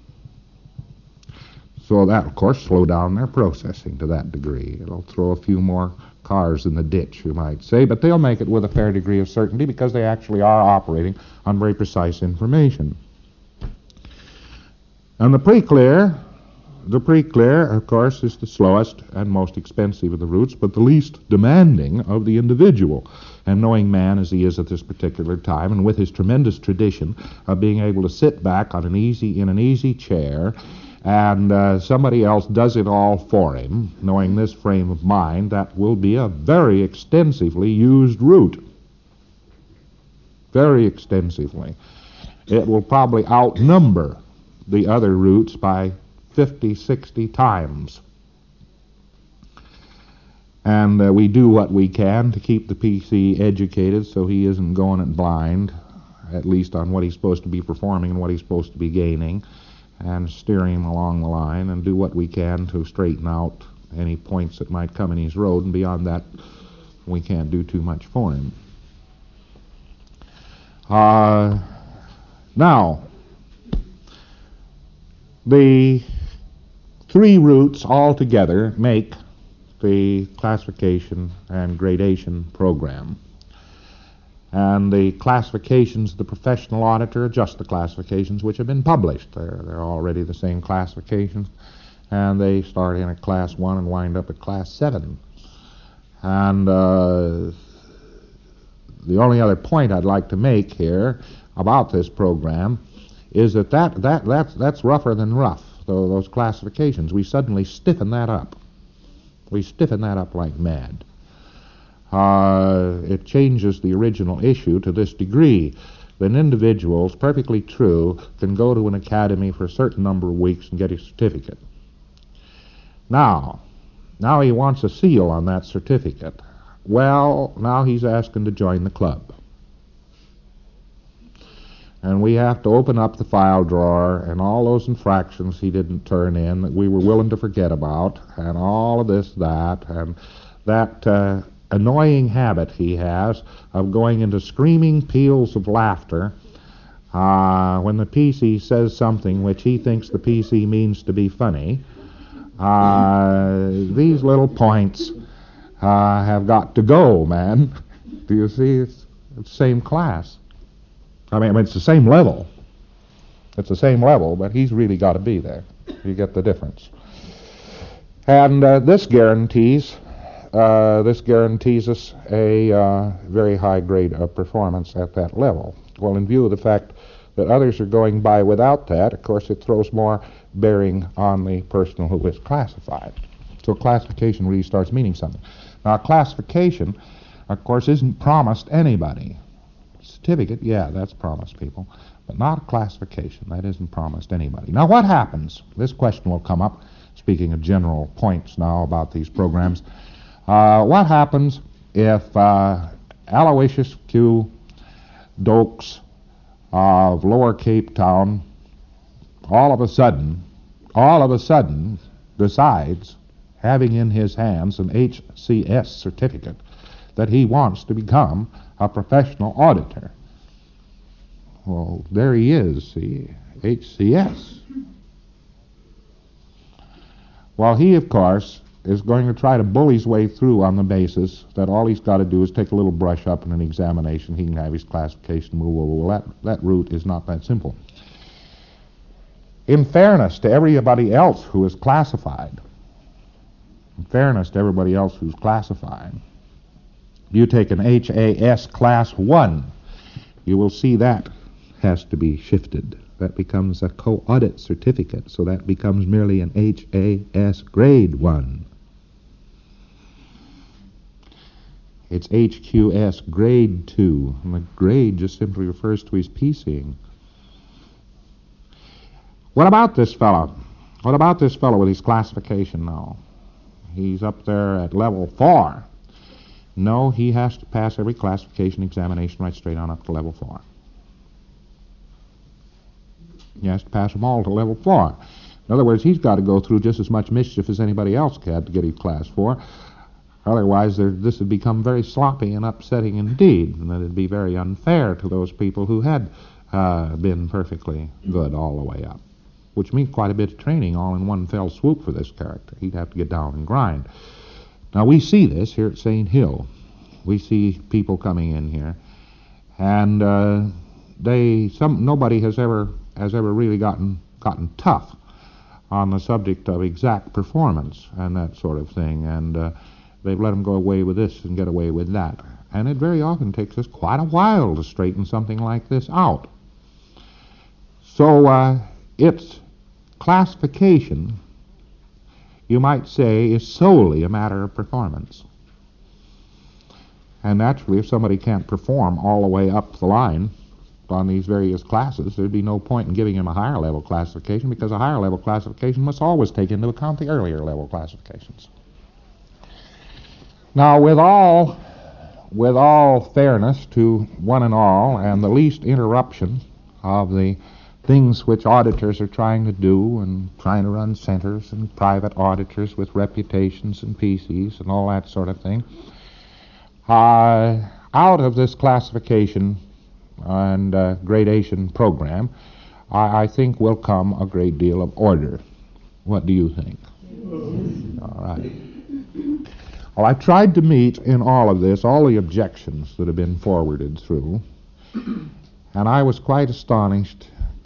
[SPEAKER 2] So that, of course, slow down their processing to that degree. It'll throw a few more cars in the ditch, you might say, but they'll make it with a fair degree of certainty because they actually are operating on very precise information. And the pre-clear, of course, is the slowest and most expensive of the routes, but the least demanding of the individual. And knowing man as he is at this particular time, and with his tremendous tradition of being able to sit back in an easy chair, and somebody else does it all for him, knowing this frame of mind, that will be a very extensively used route. Very extensively. It will probably outnumber the other routes by 50, 60 times. And we do what we can to keep the PC educated so he isn't going it blind, at least on what he's supposed to be performing and what he's supposed to be gaining. and steer him along the line and do what we can to straighten out any points that might come in his road, and beyond that, we can't do too much for him. Now, the three routes altogether make the classification and gradation program. And the classifications of the professional auditor are just the classifications which have been published. They're already the same classifications, and they start in at Class 1 and wind up at Class 7. And the only other point I'd like to make here about this program is that's rougher than rough, those classifications. We suddenly stiffen that up. We stiffen that up like mad. It changes the original issue to this degree that individuals, perfectly true, can go to an academy for a certain number of weeks and get a certificate. Now he wants a seal on that certificate. Well, now he's asking to join the club. And we have to open up the file drawer and all those infractions he didn't turn in that we were willing to forget about, and all of this, that, and that annoying habit he has of going into screaming peals of laughter when the PC says something which he thinks the PC means to be funny. These little points have got to go, man. Do you see? It's the same class. I mean, it's the same level. It's the same level, but he's really got to be there. You get the difference. And this guarantees us a very high grade of performance at that level. Well, in view of the fact that others are going by without that, of course, it throws more bearing on the person who is classified. So classification really starts meaning something. Now, classification, of course, isn't promised anybody. Certificate, yeah, that's promised people, but not a classification. That isn't promised anybody. Now, what happens? This question will come up, speaking of general points now about these programs. What happens if Aloysius Q. Dokes of Lower Cape Town all of a sudden decides, having in his hands an HCS certificate, that he wants to become a professional auditor? Well, there he is, see, HCS. Well, he, of course, is going to try to bull his way through on the basis that all he's got to do is take a little brush up in an examination. He can have his classification move over. Well, that route is not that simple. In fairness to everybody else who is classified, you take an HAS Class 1, you will see that has to be shifted. That becomes a co-audit certificate, so that becomes merely an HAS Grade 1. It's HQS Grade 2, and the grade just simply refers to his PCing. What about this fellow? What about this fellow with his classification now? He's up there at level 4. No, he has to pass every classification examination right straight on up to level 4. He has to pass them all to level 4. In other words, he's got to go through just as much mischief as anybody else had to get his Class 4. Otherwise, this would become very sloppy and upsetting indeed, and it would be very unfair to those people who had been perfectly good all the way up, which means quite a bit of training all in one fell swoop for this character. He'd have to get down and grind. Now, we see this here at St. Hill. We see people coming in here, and nobody has ever really gotten tough on the subject of exact performance and that sort of thing, and they've let them go away with this and get away with that. And it very often takes us quite a while to straighten something like this out. So its classification, you might say, is solely a matter of performance. And naturally, if somebody can't perform all the way up the line on these various classes, there'd be no point in giving him a higher level classification, because a higher level classification must always take into account the earlier level classifications. Now, with all fairness to one and all, and the least interruption of the things which auditors are trying to do and trying to run centers and private auditors with reputations and PCs and all that sort of thing. Out of this classification and gradation program, I think will come a great deal of order. What do you think? All right. Well, I tried to meet in all of this all the objections that have been forwarded through, and I was quite astonished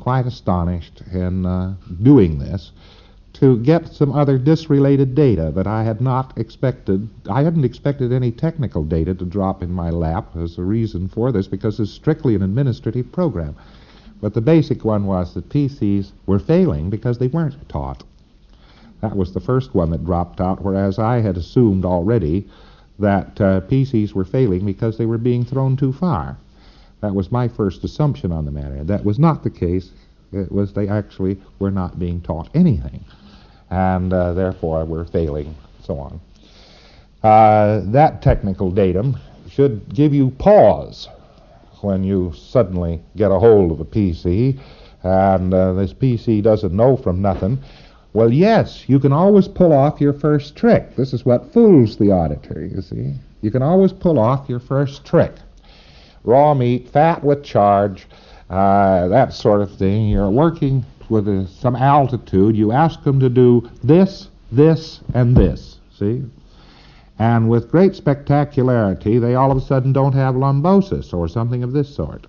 [SPEAKER 2] in doing this to get some other disrelated data that I had not expected. I hadn't expected any technical data to drop in my lap as a reason for this, because it's strictly an administrative program. But the basic one was that PCs were failing because they weren't taught. That was the first one that dropped out, whereas I had assumed already that PCs were failing because they were being thrown too far. That was my first assumption on the matter. That was not the case. It was they actually were not being taught anything, and therefore were failing, so on. That technical datum should give you pause when you suddenly get a hold of a PC, and this PC doesn't know from nothing. Well, yes, you can always pull off your first trick. This is what fools the auditor, you see. You can always pull off your first trick. Raw meat, fat with charge, that sort of thing. You're working with some altitude. You ask them to do this, this, and this, see? And with great spectacularity, they all of a sudden don't have lumbosis or something of this sort.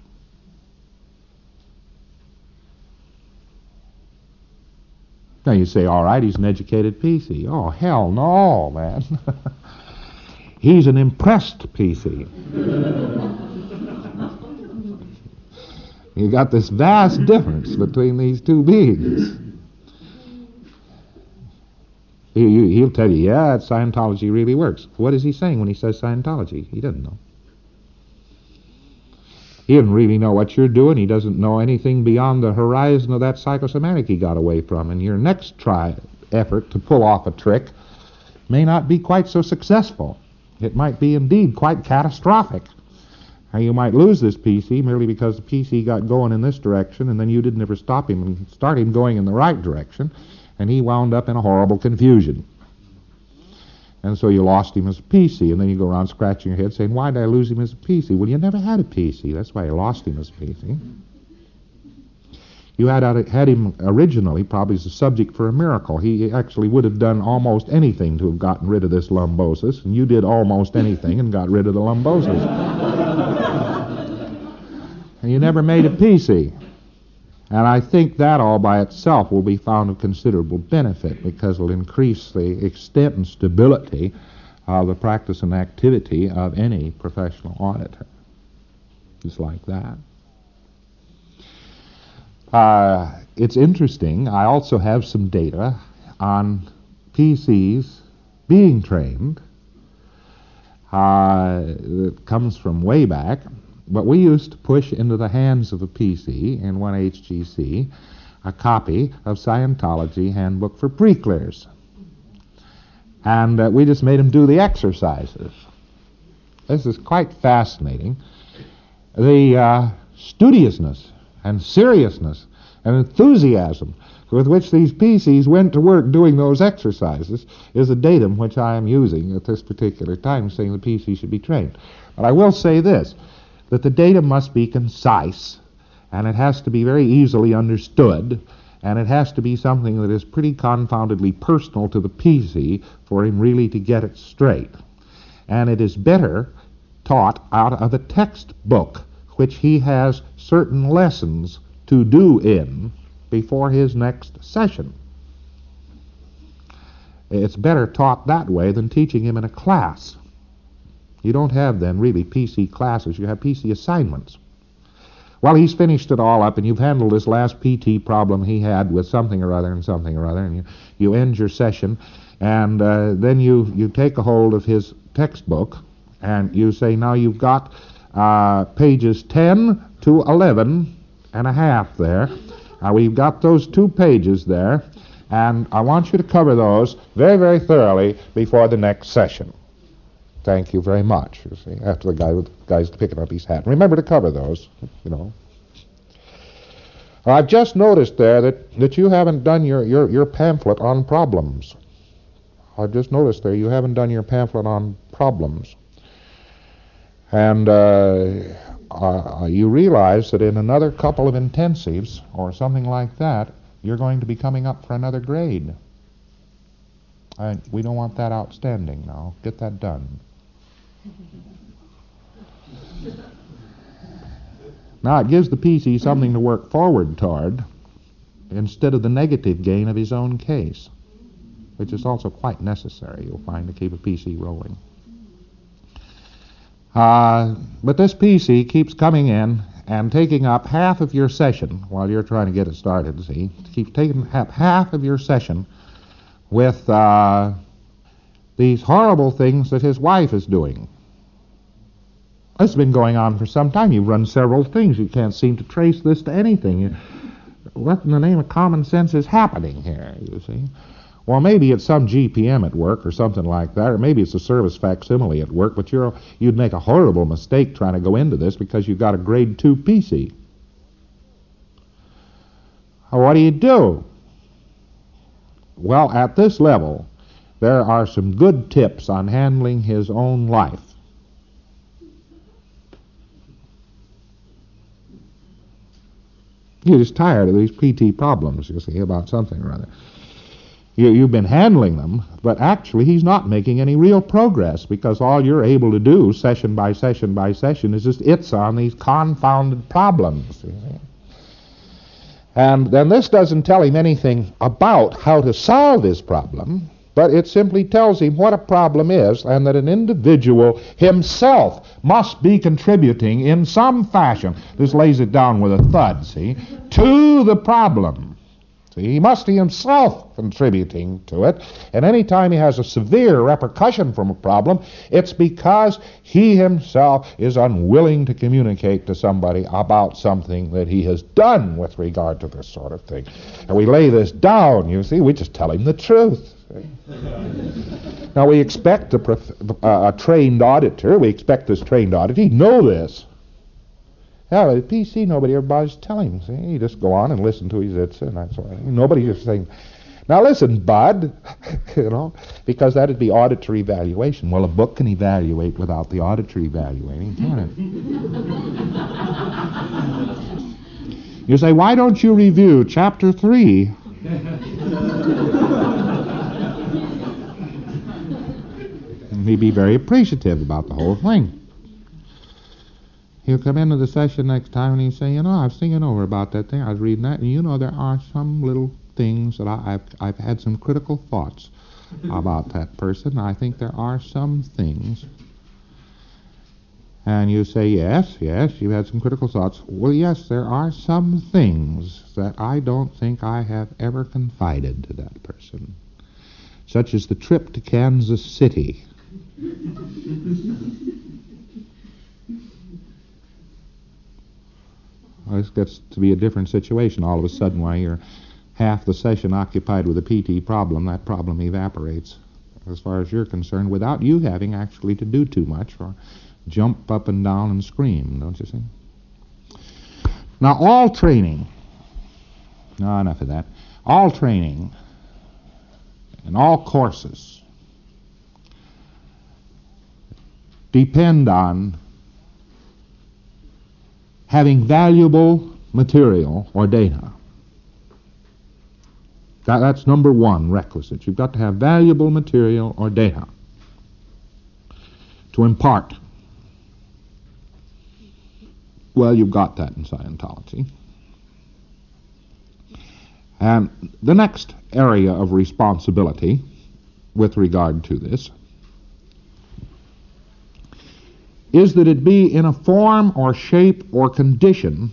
[SPEAKER 2] Now you say, all right, he's an educated PC. Oh, hell no, man. He's an impressed PC. You got this vast difference between these two beings. He'll tell you, yeah, Scientology really works. What is he saying when he says Scientology? He doesn't know. He doesn't really know what you're doing. He doesn't know anything beyond the horizon of that psychosomatic he got away from. And your next effort to pull off a trick may not be quite so successful. It might be indeed quite catastrophic. Now, you might lose this PC merely because the PC got going in this direction, and then you didn't ever stop him and start him going in the right direction, and he wound up in a horrible confusion. And so you lost him as a PC, and then you go around scratching your head saying, why did I lose him as a PC? Well, you never had a PC. That's why you lost him as a PC. You had him originally probably as a subject for a miracle. He actually would have done almost anything to have gotten rid of this lumbosis, and you did almost anything and got rid of the lumbosis. And you never made a PC. And I think that all by itself will be found of considerable benefit, because it will increase the extent and stability of the practice and activity of any professional auditor. Just like that. It's interesting. I also have some data on PCs being trained. It comes from way back. But we used to push into the hands of a PC in one HGC a copy of Scientology Handbook for Pre-Clears. And we just made them do the exercises. This is quite fascinating. The studiousness and seriousness and enthusiasm with which these PCs went to work doing those exercises is a datum which I am using at this particular time, saying the PC should be trained. But I will say this, that the data must be concise, and it has to be very easily understood, and it has to be something that is pretty confoundedly personal to the PC for him really to get it straight. And it is better taught out of a textbook, which he has certain lessons to do in before his next session. It's better taught that way than teaching him in a class. You don't have then really PC classes, you have PC assignments. Well, he's finished it all up, and you've handled this last PT problem he had with something or other, and you end your session, and then you take a hold of his textbook, and you say, now you've got pages 10 to 11 and a half there. Now we've got those 2 pages there, and I want you to cover those very, very thoroughly before the next session. Thank you very much, you see, after the guy's picking up his hat. Remember to cover those, you know. I've just noticed there that you haven't done your pamphlet on problems. I've just noticed there you haven't done your pamphlet on problems. And you realize that in another couple of intensives or something like that, you're going to be coming up for another grade. We don't want that outstanding now. Get that done. Now, it gives the PC something to work forward toward instead of the negative gain of his own case, which is also quite necessary, you'll find, to keep a PC rolling. But this PC keeps coming in and taking up half of your session while you're trying to get it started, see? It keeps taking up half of your session with these horrible things that his wife is doing. This has been going on for some time. You've run several things. You can't seem to trace this to anything. What in the name of common sense is happening here, you see? Well, maybe it's some GPM at work or something like that, or maybe it's a service facsimile at work, but you'd make a horrible mistake trying to go into this because you've got a grade 2 PC. What do? Well, at this level, there are some good tips on handling his own life. You're just tired of these PT problems, you see, about something or other. You've been handling them, but actually he's not making any real progress because all you're able to do, session by session by session, is just itch on these confounded problems. You see. And then this doesn't tell him anything about how to solve this problem, but it simply tells him what a problem is and that an individual himself must be contributing in some fashion. This lays it down with a thud, see, to the problem. See, he must be himself contributing to it, and any time he has a severe repercussion from a problem, it's because he himself is unwilling to communicate to somebody about something that he has done with regard to this sort of thing. And we lay this down, you see, we just tell him the truth. Now, we expect a trained auditor, we expect this trained auditor, he'd know this. Yeah, but at PC, nobody ever bothers to tell him. See, you just go on and listen to his itch and that sort of thing. Nobody's just saying, now listen, bud, you know, because that'd be auditory evaluation. Well, a book can evaluate without the auditor evaluating, can't it? You say, why don't you review Chapter 3? And he'd be very appreciative about the whole thing. He'll come into the session next time and he'll say, you know, I was thinking over about that thing, I was reading that, and you know, there are some little things that I've had some critical thoughts about that person. I think there are some things. And you say, yes, you've had some critical thoughts. Well, yes, there are some things that I don't think I have ever confided to that person, such as the trip to Kansas City. This gets to be a different situation all of a sudden. While you're half the session occupied with a PT problem, that problem evaporates, as far as you're concerned, without you having actually to do too much or jump up and down and scream, don't you see? Now, all training, no, enough of that, all training and all courses depend on having valuable material or data. That's number one requisite. You've got to have valuable material or data to impart. Well, you've got that in Scientology. And the next area of responsibility with regard to this is that it be in a form or shape or condition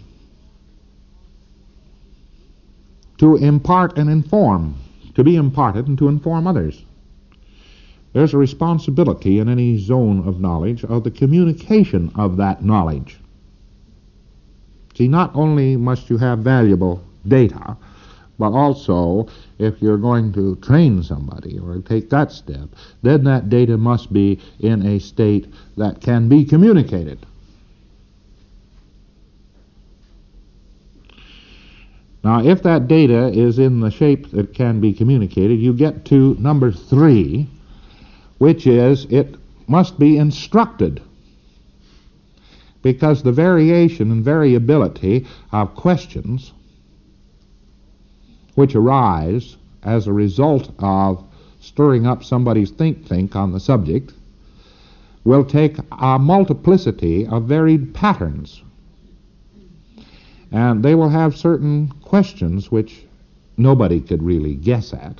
[SPEAKER 2] to impart and inform, to be imparted and to inform others. There's a responsibility in any zone of knowledge of the communication of that knowledge. See, not only must you have valuable data, but also, if you're going to train somebody or take that step, then that data must be in a state that can be communicated. Now, if that data is in the shape that can be communicated, you get to number 3, which is it must be instructed, because the variation and variability of questions which arise as a result of stirring up somebody's think on the subject will take a multiplicity of varied patterns. And they will have certain questions which nobody could really guess at,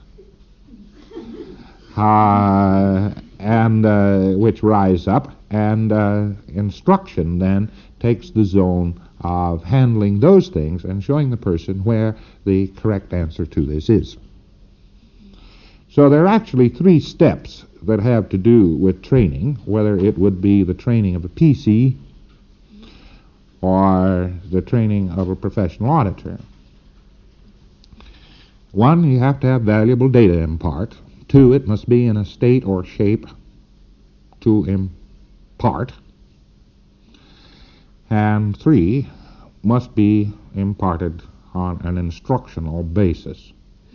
[SPEAKER 2] and which rise up, and instruction then takes the zone of handling those things and showing the person where the correct answer to this is. So there are actually 3 steps that have to do with training, whether it would be the training of a PC or the training of a professional auditor. 1, you have to have valuable data impart. 2, it must be in a state or shape to impart. And 3, must be imparted on an instructional basis.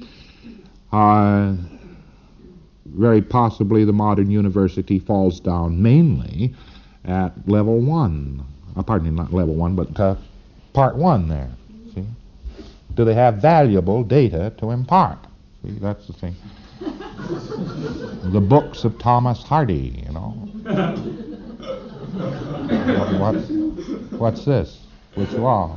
[SPEAKER 2] Very possibly the modern university falls down mainly at level 1. Pardon me, not level 1, but part 1 there. See? Do they have valuable data to impart? See, that's the thing. The books of Thomas Hardy, you know. What's this? Which law?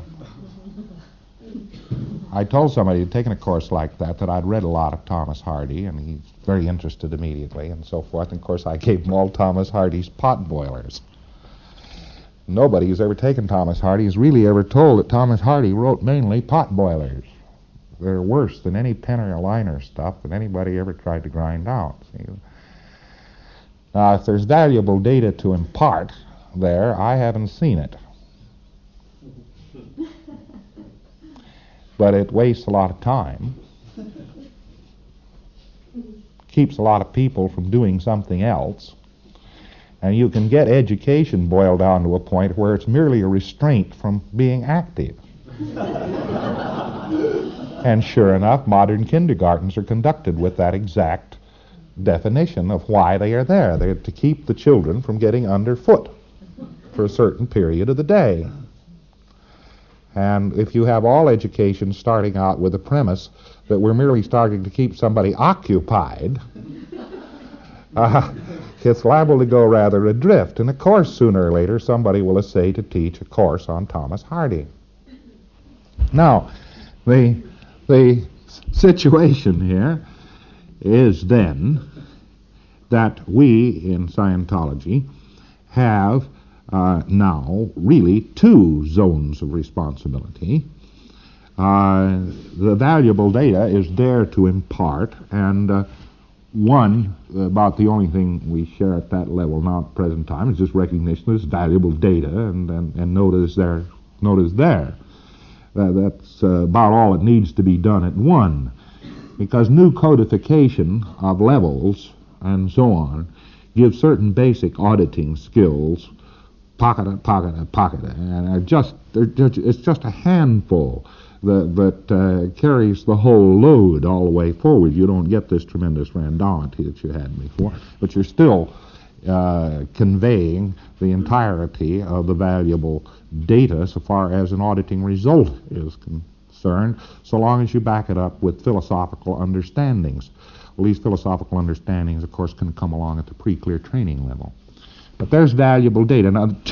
[SPEAKER 2] I told somebody who'd taken a course like that I'd read a lot of Thomas Hardy, and he's very interested immediately, and so forth. And of course, I gave him all Thomas Hardy's pot boilers. Nobody who's ever taken Thomas Hardy has really ever told that Thomas Hardy wrote mainly pot boilers. They're worse than any pen or liner stuff that anybody ever tried to grind out. See? Now, if there's valuable data to impart there, I haven't seen it. But it wastes a lot of time, keeps a lot of people from doing something else, and you can get education boiled down to a point where it's merely a restraint from being active. And sure enough, modern kindergartens are conducted with that exact definition of why they are there. They're to keep the children from getting underfoot for a certain period of the day. And if you have all education starting out with the premise that we're merely starting to keep somebody occupied, it's liable to go rather adrift. And of course, sooner or later, somebody will essay to teach a course on Thomas Hardy. Now, the situation here is then that we in Scientology have now really 2 zones of responsibility. The valuable data is there to impart, and one, about the only thing we share at that level now at the present time, is just recognition there's valuable data, and note is there. That's about all that needs to be done at 1, because new codification of levels and so on gives certain basic auditing skills, pocket, and it's just a handful that carries the whole load all the way forward. You don't get this tremendous randomity that you had before, but you're still conveying the entirety of the valuable data so far as an auditing result is concerned, so long as you back it up with philosophical understandings. Well, these philosophical understandings, of course, can come along at the pre-clear training level. But there's valuable data. Now, the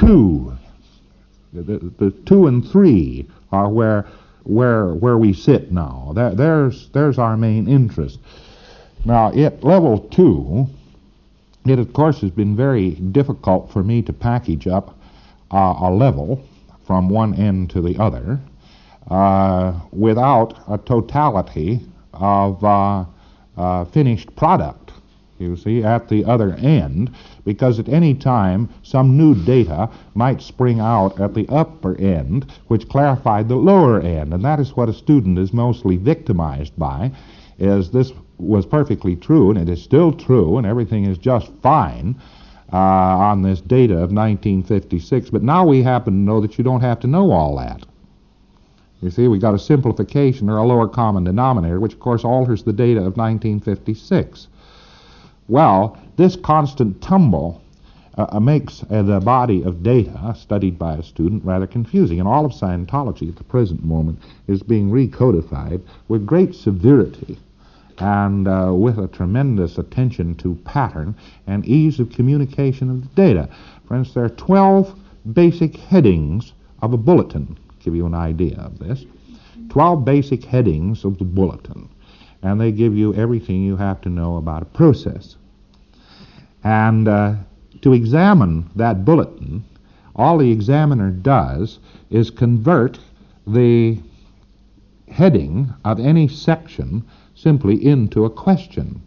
[SPEAKER 2] 2 and 3 are where we sit now. There's our main interest. Now, at level 2, it of course has been very difficult for me to package up a level from one end to the other without a totality of finished product, you see, at the other end, because at any time some new data might spring out at the upper end which clarified the lower end, and that is what a student is mostly victimized by, is this was perfectly true, and it is still true, and everything is just fine on this data of 1956, but now we happen to know that you don't have to know all that. You see, we got a simplification or a lower common denominator, which of course alters the data of 1956. Well, this constant tumble makes the body of data studied by a student rather confusing, and all of Scientology at the present moment is being recodified with great severity and with a tremendous attention to pattern and ease of communication of the data. For instance, there are 12 basic headings of a bulletin. Give you an idea of this. 12 basic headings of the bulletin, and they give you everything you have to know about a process. And to examine that bulletin, all the examiner does is convert the heading of any section simply into a question.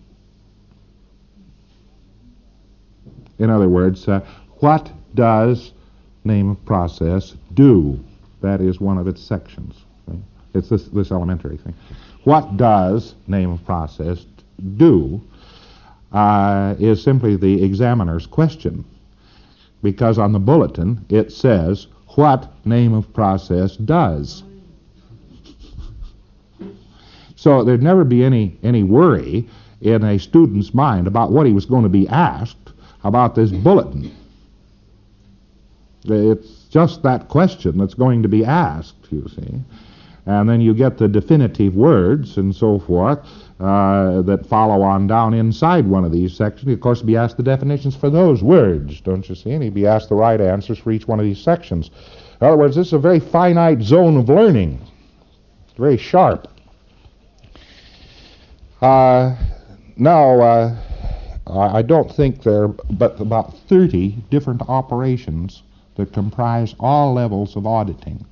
[SPEAKER 2] In other words, what does name of process do? That is one of its sections. Right? It's this elementary thing. What does name of process do is simply the examiner's question, because on the bulletin it says what name of process does. So there'd never be any worry in a student's mind about what he was going to be asked about this bulletin. It's just that question that's going to be asked, you see. And then you get the definitive words and so forth that follow on down inside one of these sections. Of course, be asked the definitions for those words, don't you see? And he'd be asked the right answers for each one of these sections. In other words, this is a very finite zone of learning. It's very sharp. I don't think there are but about 30 different operations that comprise all levels of auditing.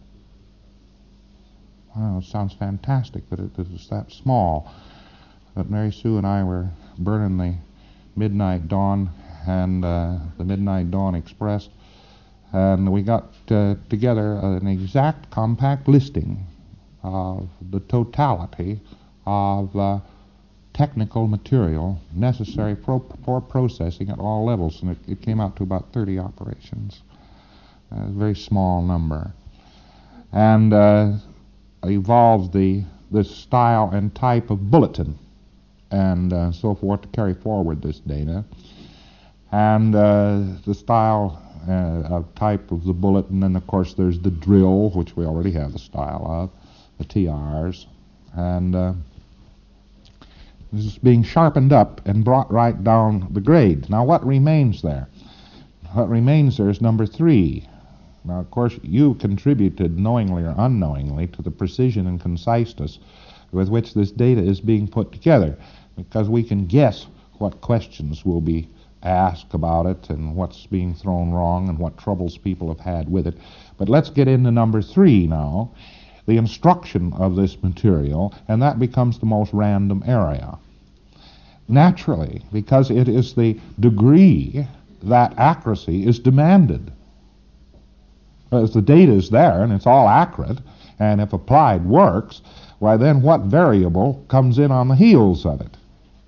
[SPEAKER 2] Wow, it sounds fantastic that it is that small. But Mary Sue and I were burning the Midnight Dawn and the Midnight Dawn Express, and we got together an exact compact listing of the totality of technical material necessary for processing at all levels, and it came out to about 30 operations. A very small number. And evolved this style and type of bulletin and so forth to carry forward this data. And the style of type of the bulletin, and of course there's the drill, which we already have the style of, the TRs, and this is being sharpened up and brought right down the grade. Now what remains there? What remains there is number 3. Now, of course, you contributed knowingly or unknowingly to the precision and conciseness with which this data is being put together, because we can guess what questions will be asked about it and what's being thrown wrong and what troubles people have had with it. But let's get into number 3 now, the instruction of this material, and that becomes the most random area. Naturally, because it is the degree that accuracy is demanded. As the data is there and it's all accurate, and if applied works, why then what variable comes in on the heels of it?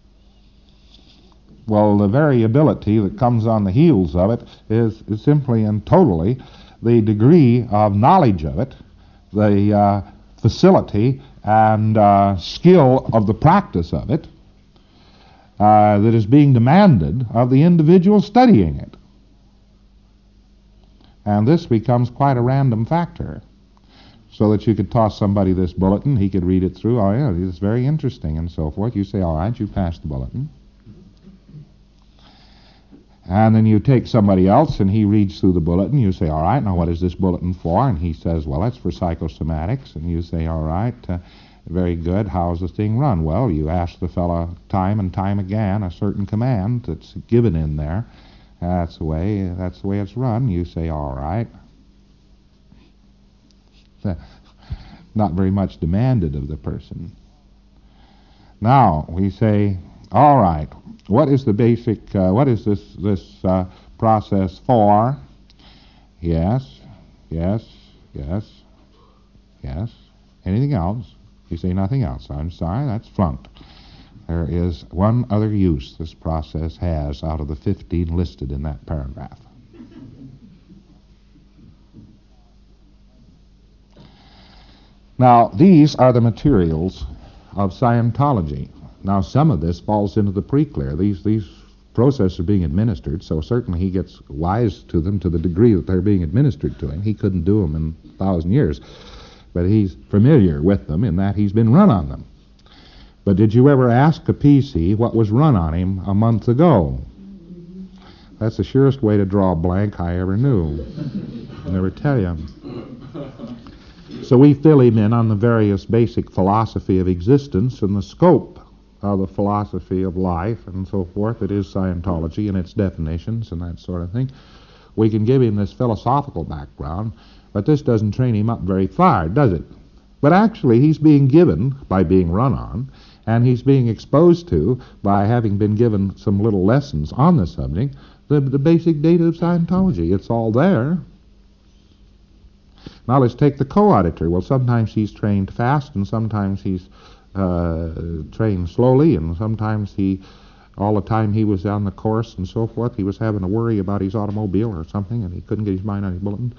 [SPEAKER 2] Well, the variability that comes on the heels of it is simply and totally the degree of knowledge of it, the facility and skill of the practice of it that is being demanded of the individual studying it. And this becomes quite a random factor, so that you could toss somebody this bulletin, he could read it through, oh yeah, it's very interesting and so forth. You say, all right, you passed the bulletin. And then you take somebody else and he reads through the bulletin. You say, all right, now what is this bulletin for? And he says, well, it's for psychosomatics. And you say, all right, very good. How's the thing run? Well, you ask the fellow time and time again a certain command that's given in there. That's the way it's run. You say, all right. Not very much demanded of the person. Now we say, all right, what is the basic, what is this process for? Yes, yes, yes, yes. Anything else? You say nothing else. I'm sorry, that's flunked. There is one other use this process has out of the 15 listed in that paragraph. Now, these are the materials of Scientology. Now, some of this falls into the pre-clear. These processes are being administered, so certainly he gets wise to them to the degree that they're being administered to him. He couldn't do them in 1,000 years, but he's familiar with them in that he's been run on them. But did you ever ask a PC what was run on him a month ago? That's the surest way to draw a blank I ever knew. I'll never tell you. So we fill him in on the various basic philosophy of existence and the scope of the philosophy of life and so forth. It is Scientology and its definitions and that sort of thing. We can give him this philosophical background, but this doesn't train him up very far, does it? But actually he's being given by being run on, and he's being exposed to by having been given some little lessons on the subject, the basic data of Scientology. It's all there. Now let's take the co-auditor. Well, sometimes he's trained fast, and sometimes he's trained slowly, and sometimes all the time he was on the course and so forth, he was having to worry about his automobile or something, and he couldn't get his mind on his bulletin.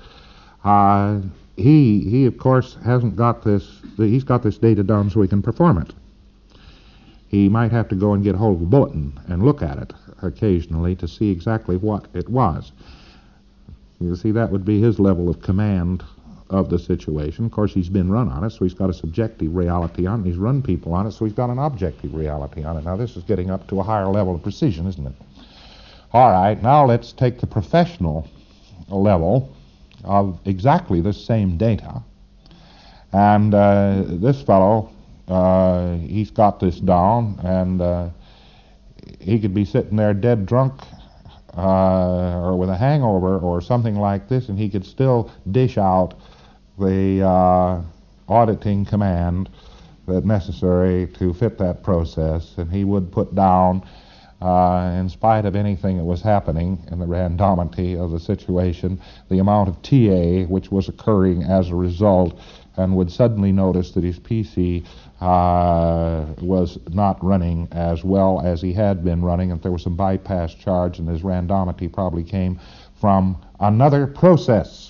[SPEAKER 2] He of course hasn't got this. He's got this data down so he can perform it. He might have to go and get hold of a bulletin and look at it occasionally to see exactly what it was. You see, that would be his level of command of the situation. Of course, he's been run on it, so he's got a subjective reality on it. He's run people on it, so he's got an objective reality on it. Now, this is getting up to a higher level of precision, isn't it? All right, now let's take the professional level of exactly the same data. And this fellow, he's got this down, and he could be sitting there dead drunk or with a hangover or something like this, and he could still dish out the auditing command that's necessary to fit that process, and he would put down, in spite of anything that was happening in the randomity of the situation, the amount of TA which was occurring as a result, and would suddenly notice that his PC was not running as well as he had been running, and there was some bypass charge, and his randomity probably came from another process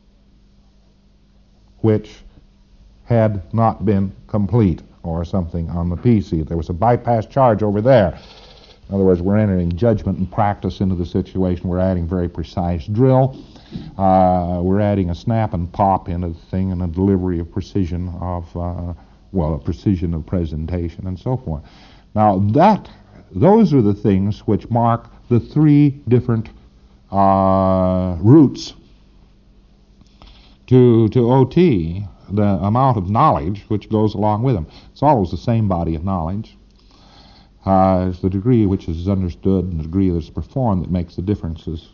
[SPEAKER 2] which had not been complete or something on the PC. There was a bypass charge over there. In other words, we're entering judgment and practice into the situation. We're adding very precise drill. We're adding a snap and pop into the thing and a delivery of precision of, a precision of presentation and so forth. Now, those are the things which mark the three different routes to OT, the amount of knowledge which goes along with them. It's always the same body of knowledge. It's the degree which is understood and the degree that's performed that makes the differences.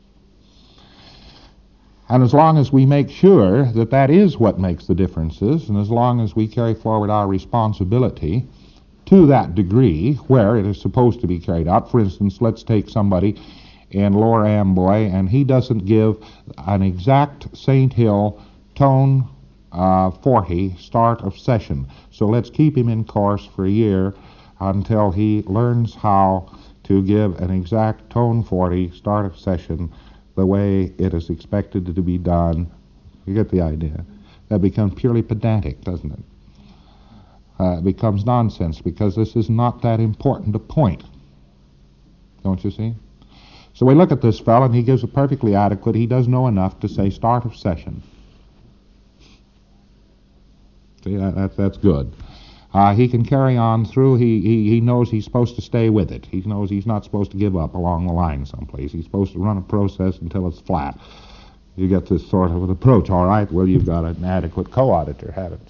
[SPEAKER 2] And as long as we make sure that that is what makes the differences, and as long as we carry forward our responsibility to that degree where it is supposed to be carried out, for instance, let's take somebody in Lower Amboy, and he doesn't give an exact St. Hill tone 40 start of session. So let's keep him in course for a year until he learns how to give an exact tone 40 start of session the way it is expected to be done. You get the idea. That becomes purely pedantic, doesn't it? It becomes nonsense because this is not that important a point. Don't you see? So we look at this fellow, and he gives a perfectly adequate, he does know enough to say start of session. See, that's good. He can carry on through. He knows he's supposed to stay with it. He knows he's not supposed to give up along the line someplace. He's supposed to run a process until it's flat. You get this sort of an approach. All right, well, you've got an adequate co-auditor, haven't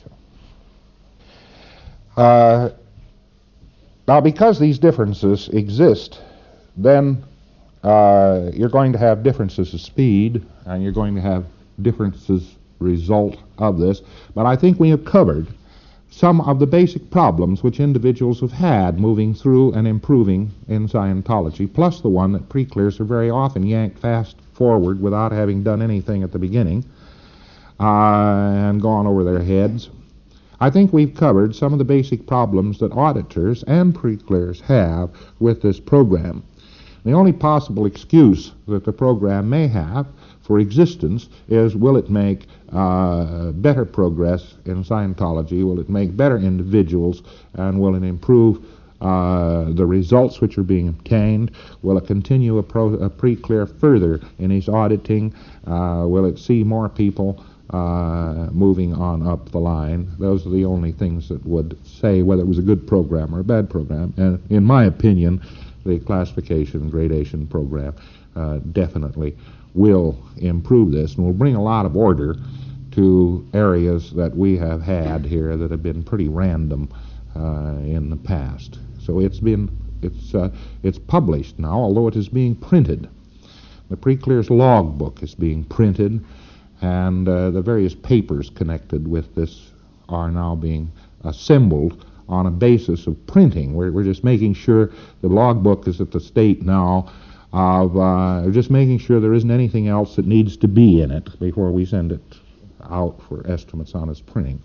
[SPEAKER 2] you? Now, because these differences exist, then you're going to have differences of speed, and you're going to have differences result of this. But I think we have covered some of the basic problems which individuals have had moving through and improving in Scientology, plus the one that pre-clears are very often yanked fast forward without having done anything at the beginning and gone over their heads. I think we've covered some of the basic problems that auditors and pre-clears have with this program. The only possible excuse that the program may have for existence is, will it make better progress in Scientology? Will it make better individuals? And will it improve the results which are being obtained? Will it continue a pre-clear further in his auditing? Will it see more people moving on up the line? Those are the only things that would say whether it was a good program or a bad program. And in my opinion, the classification and gradation program definitely will improve this and will bring a lot of order to areas that we have had here that have been pretty random in the past. So it's published now, although it is being printed. The Pre-Clear's logbook is being printed, and the various papers connected with this are now being assembled on a basis of printing. We're just making sure the logbook is at the state now of just making sure there isn't anything else that needs to be in it before we send it out for estimates on its printing.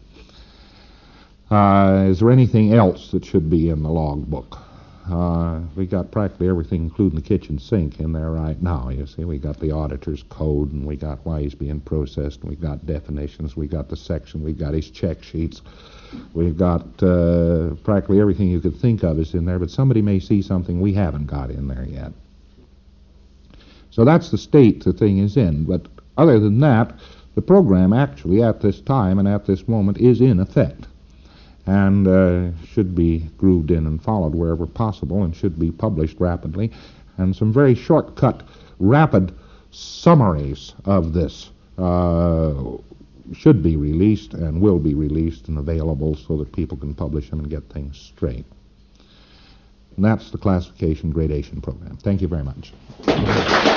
[SPEAKER 2] Is there anything else that should be in the logbook? We got practically everything, including the kitchen sink, in there right now. You see, we got the auditor's code, and we got why he's being processed, and we got definitions, we got the section, we got his check sheets, we've got practically everything you could think of is in there. But somebody may see something we haven't got in there yet. So that's the state the thing is in. But other than that, the program actually at this time and at this moment is in effect, and should be grooved in and followed wherever possible, and should be published rapidly. And some very shortcut, rapid summaries of this should be released and will be released and available so that people can publish them and get things straight. And that's the classification gradation program. Thank you very much.